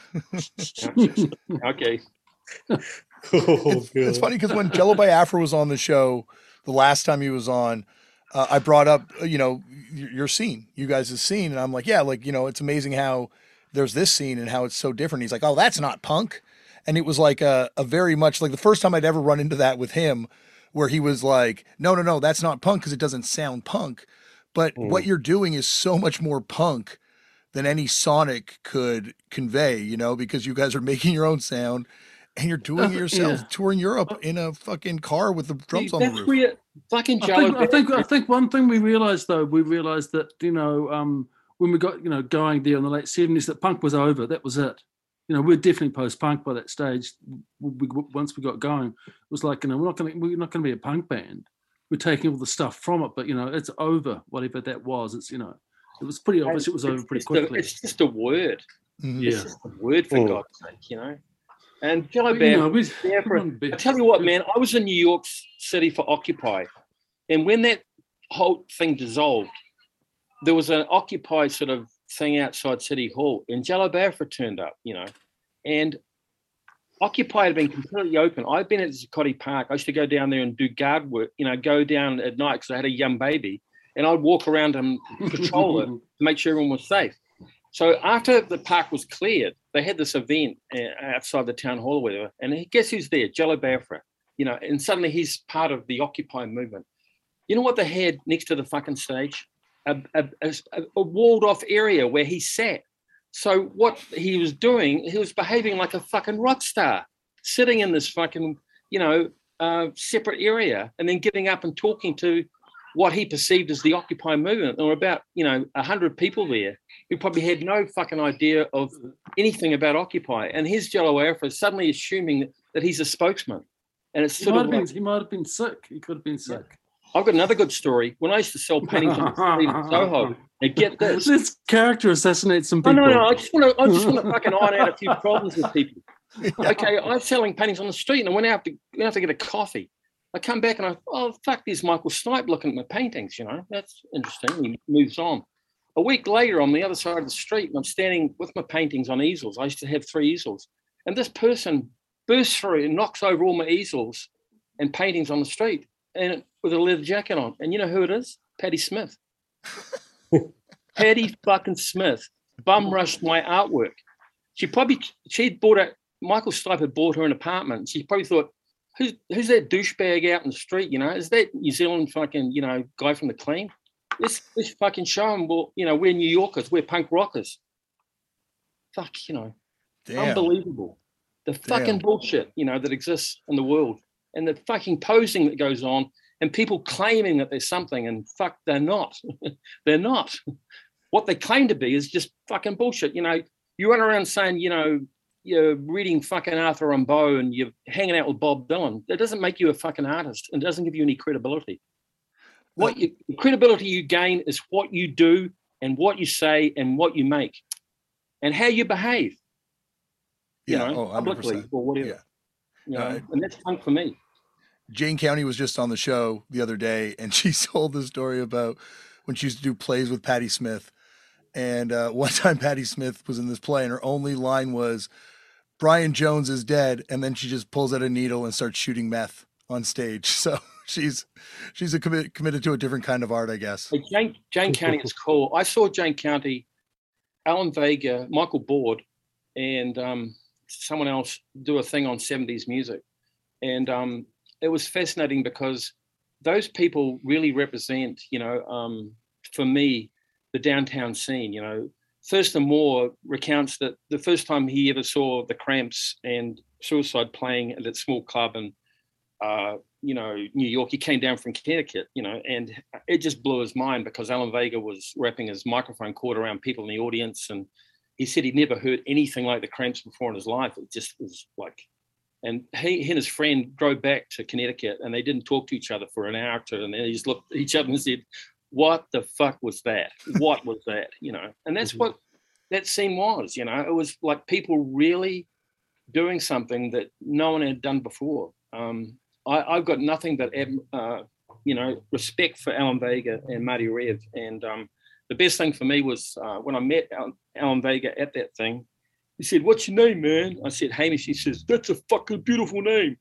Okay. Oh, It's, it's funny because when Jello Biafra was on the show the last time he was on, uh, I brought up, uh, you know, your, your scene, you guys' scene. And I'm like, yeah, like, you know, it's amazing how there's this scene and how it's so different. He's like, oh, that's not punk. And it was like a, a very much like the first time I'd ever run into that with him, where he was like, no, no, no, that's not punk because it doesn't sound punk. But Mm. what you're doing is so much more punk than any Sonic could convey, you know, because you guys are making your own sound. And you're doing it yourself, Yeah. touring Europe in a fucking car with the drums on the That's roof. where fucking I Jello. think, I think I think one thing we realised though, we realised that, you know, um, when we got, you know, going there in the late seventies, that punk was over. That was it. You know, we're definitely post-punk by that stage. We, we, once we got going, it was like, you know, we're not going to we're not going to be a punk band. We're taking all the stuff from it, but you know, it's over. Whatever that was, it's, you know, it was pretty obvious. It was over pretty it's, the- quickly. it's just a word. Mhm. Yeah. It's just a word, for Mm. God's sake, you know. And Jello But, you know, Biafra. we- Biafra- come on, I tell you what, man, I was in New York City for Occupy, and when that whole thing dissolved, there was an Occupy sort of thing outside City Hall, and Jello Biafra turned up, you know, and Occupy had been completely open. I'd been at Zuccotti Park. I used to go down there and do guard work, you know, go down at night because I had a young baby, and I'd walk around and patrol it to make sure everyone was safe. So after the park was cleared, they had this event outside the town hall or whatever, and guess who's there? Jello Biafra, you know, and suddenly he's part of the Occupy movement. You know what they had next to the fucking stage? A, a, a, a walled off area where he sat. So what he was doing, he was behaving like a fucking rock star, sitting in this fucking, you know, uh, separate area, and then getting up and talking to what he perceived as the Occupy movement. There were about, you know, a hundred people there who probably had no fucking idea of anything about Occupy. And here's Jello Biafra suddenly assuming that he's a spokesman. And it's He sort might, of have like, been, he might have been sick. He could have been sick. I've got another good story. When I used to sell paintings on the street in Soho, and get this. Let's character assassinate some No, people. no, no. I just want to. I just want to fucking iron out a few problems with people. Okay, I was selling paintings on the street, and I went out to went out to get a coffee. I come back and I, oh fuck, there's Michael Stipe looking at my paintings. You know, that's interesting. He moves on. A week later, on the other side of the street, and I'm standing with my paintings on easels. I used to have three easels, and this person bursts through and knocks over all my easels and paintings on the street, and with a leather jacket on. And you know who it is? Patti Smith. Patti fucking Smith bum rushed my artwork. She probably she'd bought a Michael Stipe had bought her an apartment. She probably thought, who's who's that douchebag out in the street? You know, is that New Zealand fucking, you know, guy from the Clean? Let's let's fucking show him. Well, you know, we're New Yorkers, we're punk rockers. Fuck, you know, Damn. unbelievable. The fucking Damn. bullshit, you know, that exists in the world, and the fucking posing that goes on, and people claiming that there's something, and fuck, they're not. They're not. What they claim to be is just fucking bullshit. You know, you run around saying, you know, you're reading fucking Arthur Rimbaud and you're hanging out with Bob Dylan. That doesn't make you a fucking artist and doesn't give you any credibility. What you, the credibility you gain is what you do and what you say and what you make and how you behave. You Yeah, know, oh, one hundred publicly percent. or whatever. Yeah. You know, Uh, and that's punk for me. Jane County was just on the show the other day, and she told the story about when she used to do plays with Patti Smith. And uh, one time Patti Smith was in this play, and her only line was, Brian Jones is dead. And then she just pulls out a needle and starts shooting meth on stage. So she's she's a commi- committed to a different kind of art, I guess. Hey, Jane, Jane County is cool. I saw Jane County, Alan Vega, Michael Board, and um, someone else do a thing on seventies music. And um, it was fascinating because those people really represent, you know, um, for me, the downtown scene. You know, Thurston Moore recounts that the first time he ever saw the Cramps and Suicide playing at that small club in, uh, you know, New York, he came down from Connecticut, you know, and it just blew his mind because Alan Vega was wrapping his microphone cord around people in the audience, and he said he'd never heard anything like the Cramps before in his life. It just was like, and he, he and his friend drove back to Connecticut, and they didn't talk to each other for an hour or two, and they just looked at each other and said, what the fuck was that? What was that? You know, and that's mm-hmm. what that scene was, you know, it was like people really doing something that no one had done before. Um, I, I've got nothing but, uh, you know, respect for Alan Vega and Marty Rev. And um, the best thing for me was uh, when I met Alan, Alan Vega at that thing, he said, what's your name, man? I said, Hamish. He says, that's a fucking beautiful name.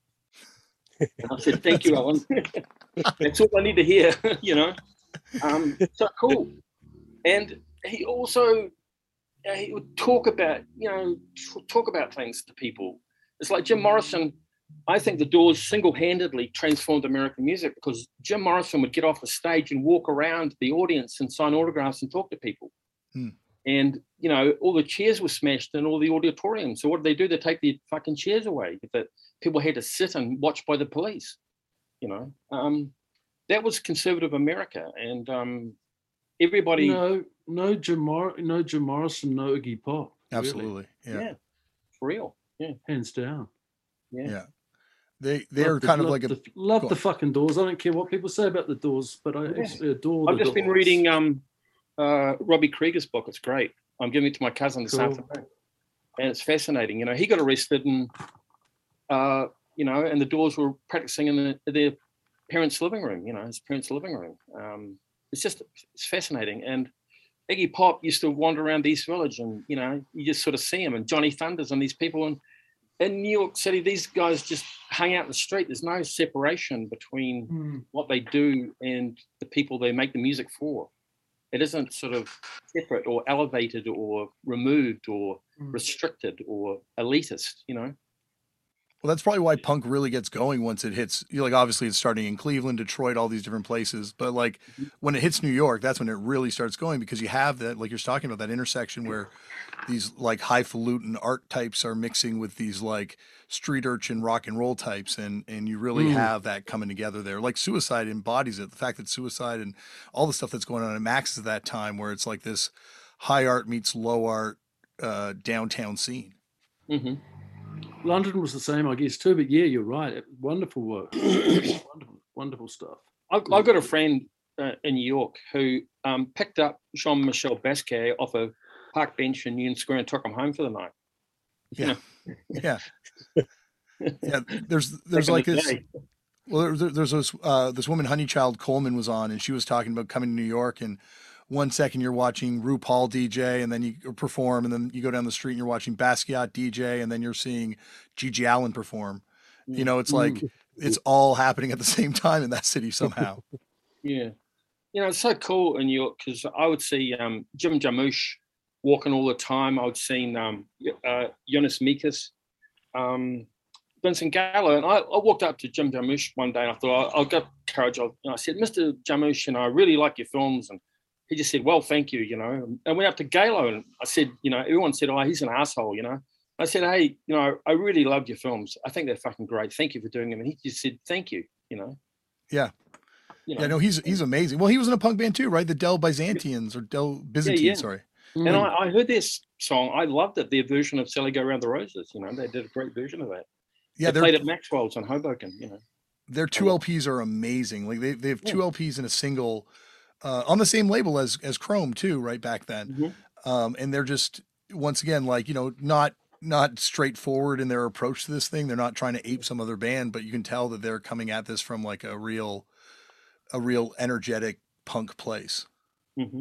And I said, thank you, Alan. That's all I need to hear, you know. Um, so cool. And he also, uh, he would talk about, you know, talk about things to people. It's like Jim Morrison. I think the Doors single-handedly transformed American music because Jim Morrison would get off the stage and walk around the audience and sign autographs and talk to people. Hmm. And, you know, all the chairs were smashed in all the auditoriums. So what did they do? They take the fucking chairs away. That people had to sit and watch by the police, you know. Um, that was conservative America. And um, everybody... No, no Jim, Mor- no Jim Morrison, no Iggy Pop. Absolutely. Really. Yeah. yeah. For real. Yeah. Hands down. Yeah. Yeah. They they are kind the, of like the, a love the fucking Doors. I don't care what people say about the Doors, but I yeah. actually adore. I've the just Doors. been reading um, uh, Robbie Krieger's book. It's great. I'm giving it to my cousin this Cool. afternoon, and it's fascinating. You know, he got arrested, and uh, you know, and the Doors were practicing in the, their parents' living room, you know, his parents' living room. Um, it's just, it's fascinating. And Iggy Pop used to wander around East Village and, you know, you just sort of see him, and Johnny Thunders and these people. And in New York City, these guys just hang out in the street. There's no separation between mm. what they do and the people they make the music for. It isn't sort of separate or elevated or removed or mm. restricted or elitist, you know? Well, that's probably why punk really gets going once it hits. You know, like, obviously it's starting in Cleveland, Detroit, all these different places. But like mm-hmm. when it hits New York, that's when it really starts going, because you have that, like you're talking about, that intersection where these like highfalutin art types are mixing with these like street urchin rock and roll types. And, and you really mm. have that coming together there. Like Suicide embodies it. The fact that Suicide and all the stuff that's going on at Max's at that time, where it's like this high art meets low art uh, downtown scene. Mm-hmm. London was the same, I guess, too. But yeah, you're right. Wonderful work. wonderful, wonderful stuff. I've, I've got a friend uh, in New York who um, picked up Jean-Michel Basquiat off a park bench in Union Square and took him home for the night. Yeah, yeah, yeah. There's there's like this. Day. Well, there, there's this uh, this woman, Honeychild Coleman, was on, and she was talking about coming to New York, and one second you're watching RuPaul D J and then you perform, and then you go down the street and you're watching Basquiat D J, and then you're seeing Gigi Allen perform. You know, it's like it's all happening at the same time in that city somehow. Yeah. You know, it's so cool in New York, because I would see um, Jim Jarmusch walking all the time. I would see um, uh, Jonas Mekas, um, Vincent Gallo. And I, I walked up to Jim Jarmusch one day and I thought, I'll, I'll get courage. I'll, and I said, Mister Jarmusch, you know, I really like your films. And he just said, well, thank you, you know. And I went up to Galo and I said, you know, everyone said, oh, he's an asshole, you know. I said, hey, you know, I really loved your films. I think they're fucking great. Thank you for doing them. And he just said, thank you, you know. Yeah. You know? Yeah, no, he's he's amazing. Well, he was in a punk band too, right? The Del Byzantians or Del Byzantines, yeah, yeah. sorry. And mm. I, I heard this song. I loved it, their version of Sally Go Round the Roses. You know, they did a great version of that. Yeah, they played at Maxwell's in Hoboken, you know. Their two L Ps are amazing. Like they, they have two yeah. L Ps in a single, uh, on the same label as as Chrome too, right back then. Mm-hmm. Um, and they're just, once again, like, you know, not not straightforward in their approach to this thing. They're not trying to ape some other band, but you can tell that they're coming at this from like a real, a real energetic punk place. Mm-hmm.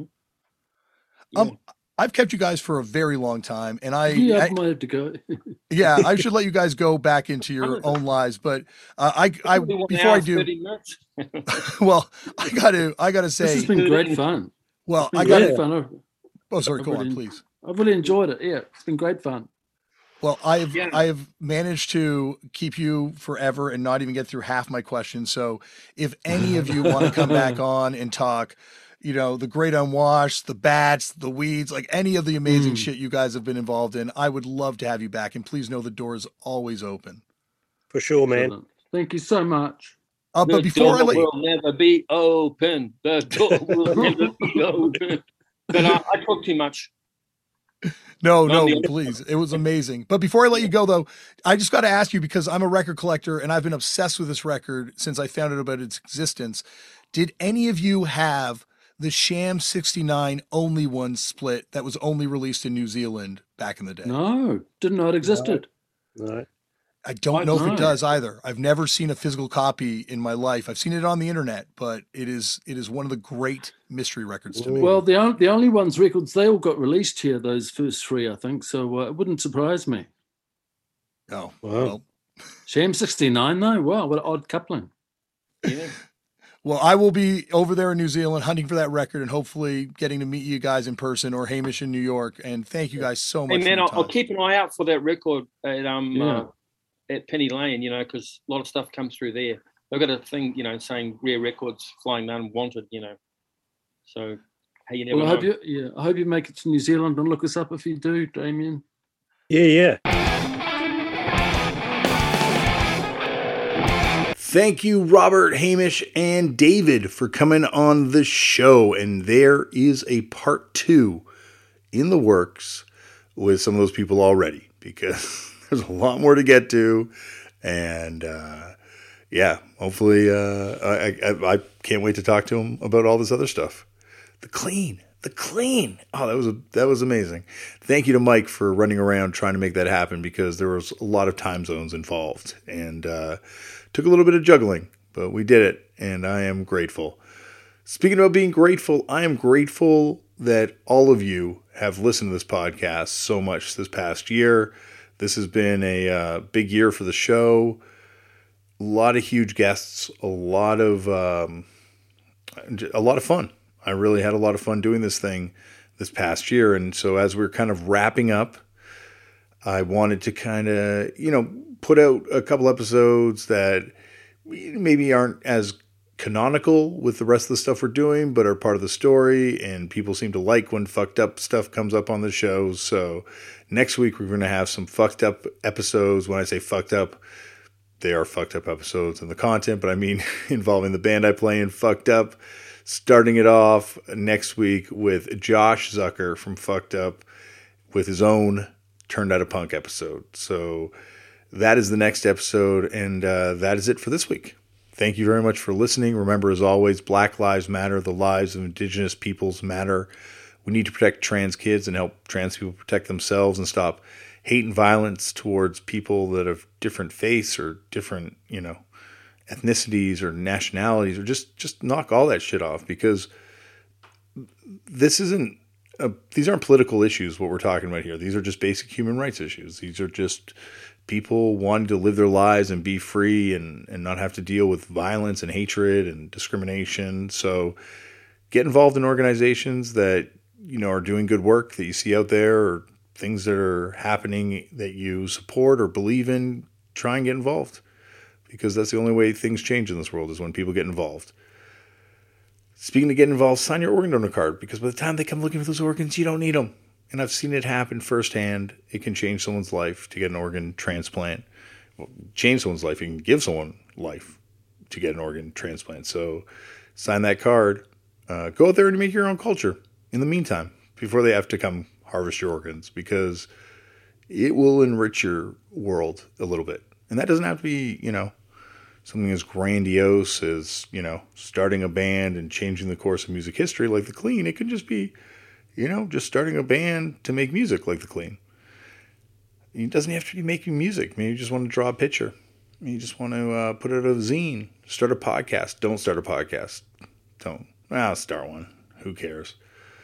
Yeah. Um, I've kept you guys for a very long time, and I yeah, I, I might have to go. yeah, I should let you guys go back into your own lives, but uh, I I before I do, well, I gotta I gotta say, this has been great fun. Well, I got great fun. Oh, sorry, I've go really, on, please. I've really enjoyed it. Yeah, it's been great fun. Well, I've yeah. I've managed to keep you forever and not even get through half my questions. So, if any of you want to come back on and talk, you know, the Great Unwashed, the Bats, the Weeds, like any of the amazing mm. shit you guys have been involved in, I would love to have you back. And please know the door is always open. For sure, man. Thank you so much. Uh, but the before door I let will you... never be open. The door will never be open. But uh, I talk too much. No, no, please. It was amazing. But before I let you go, though, I just got to ask you, because I'm a record collector and I've been obsessed with this record since I found out about its existence. Did any of you have the Sham sixty-nine Only One split that was only released in New Zealand back in the day? No, didn't know it existed. No. no. I don't I know if it does either. I've never seen a physical copy in my life. I've seen it on the internet, but it is it is one of the great mystery records to me. Well, the only, the only ones records, they all got released here, those first three, I think. So uh, it wouldn't surprise me. Oh, wow. Well. Sham sixty-nine, though? Wow, what an odd coupling. Yeah. Well, I will be over there in New Zealand hunting for that record and hopefully getting to meet you guys in person, or Hamish in New York. And thank you guys so much. Hey, man, for I'll, time. I'll keep an eye out for that record at um yeah. uh, at Penny Lane, you know, because a lot of stuff comes through there. They've got a thing, you know, saying Rare Records flying unwanted, you know. So, hey, you never well, I know. hope you, yeah, I hope you make it to New Zealand and look us up if you do, Damien. Yeah, yeah. Thank you, Robert, Hamish, and David, for coming on the show. And there is a part two in the works with some of those people already, because there's a lot more to get to. And uh, yeah, hopefully uh, I, I, I can't wait to talk to them about all this other stuff. The clean. The clean. Oh, that was a, that was amazing. Thank you to Mike for running around trying to make that happen, because there was a lot of time zones involved, and uh, took a little bit of juggling, but we did it, and I am grateful. Speaking about being grateful, I am grateful that all of you have listened to this podcast so much this past year. This has been a uh, big year for the show. A lot of huge guests, a lot of um, a lot of fun. I really had a lot of fun doing this thing this past year, and so as we're kind of wrapping up, I wanted to kind of, you know, put out a couple episodes that maybe aren't as canonical with the rest of the stuff we're doing, but are part of the story, and people seem to like when fucked up stuff comes up on the show. So next week we're going to have some fucked up episodes. When I say fucked up, they are fucked up episodes in the content, but I mean involving the band I play in Fucked Up. Starting it off next week with Josh Zucker from Fucked Up with his own Turned Out a Punk episode. So that is the next episode, and uh, that is it for this week. Thank you very much for listening. Remember, as always, Black Lives Matter. The lives of Indigenous peoples matter. We need to protect trans kids and help trans people protect themselves and stop hate and violence towards people that have different faiths or different, you know, ethnicities or nationalities, or just, just knock all that shit off, because this isn't, a, these aren't political issues, what we're talking about here. These are just basic human rights issues. These are just people wanting to live their lives and be free and, and not have to deal with violence and hatred and discrimination. So get involved in organizations that, you know, are doing good work that you see out there, or things that are happening that you support or believe in. Try and get involved, because that's the only way things change in this world, is when people get involved. Speaking of getting involved, sign your organ donor card, because by the time they come looking for those organs, you don't need them. And I've seen it happen firsthand. It can change someone's life to get an organ transplant. Well, change someone's life. You can give someone life to get an organ transplant. So sign that card. Uh, go out there and make your own culture in the meantime, before they have to come harvest your organs, because it will enrich your world a little bit. And that doesn't have to be, you know, something as grandiose as, you know, starting a band and changing the course of music history like The Clean. It could just be, you know, just starting a band to make music like The Clean. It doesn't have to be making music. Maybe you just want to draw a picture. Maybe you just want to uh, put out a zine. Start a podcast. Don't start a podcast. Don't. Well, start one. Who cares?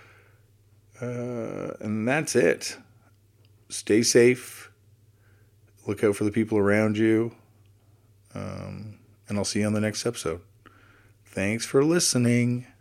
Uh, and that's it. Stay safe. Look out for the people around you. Um, and I'll see you on the next episode. Thanks for listening.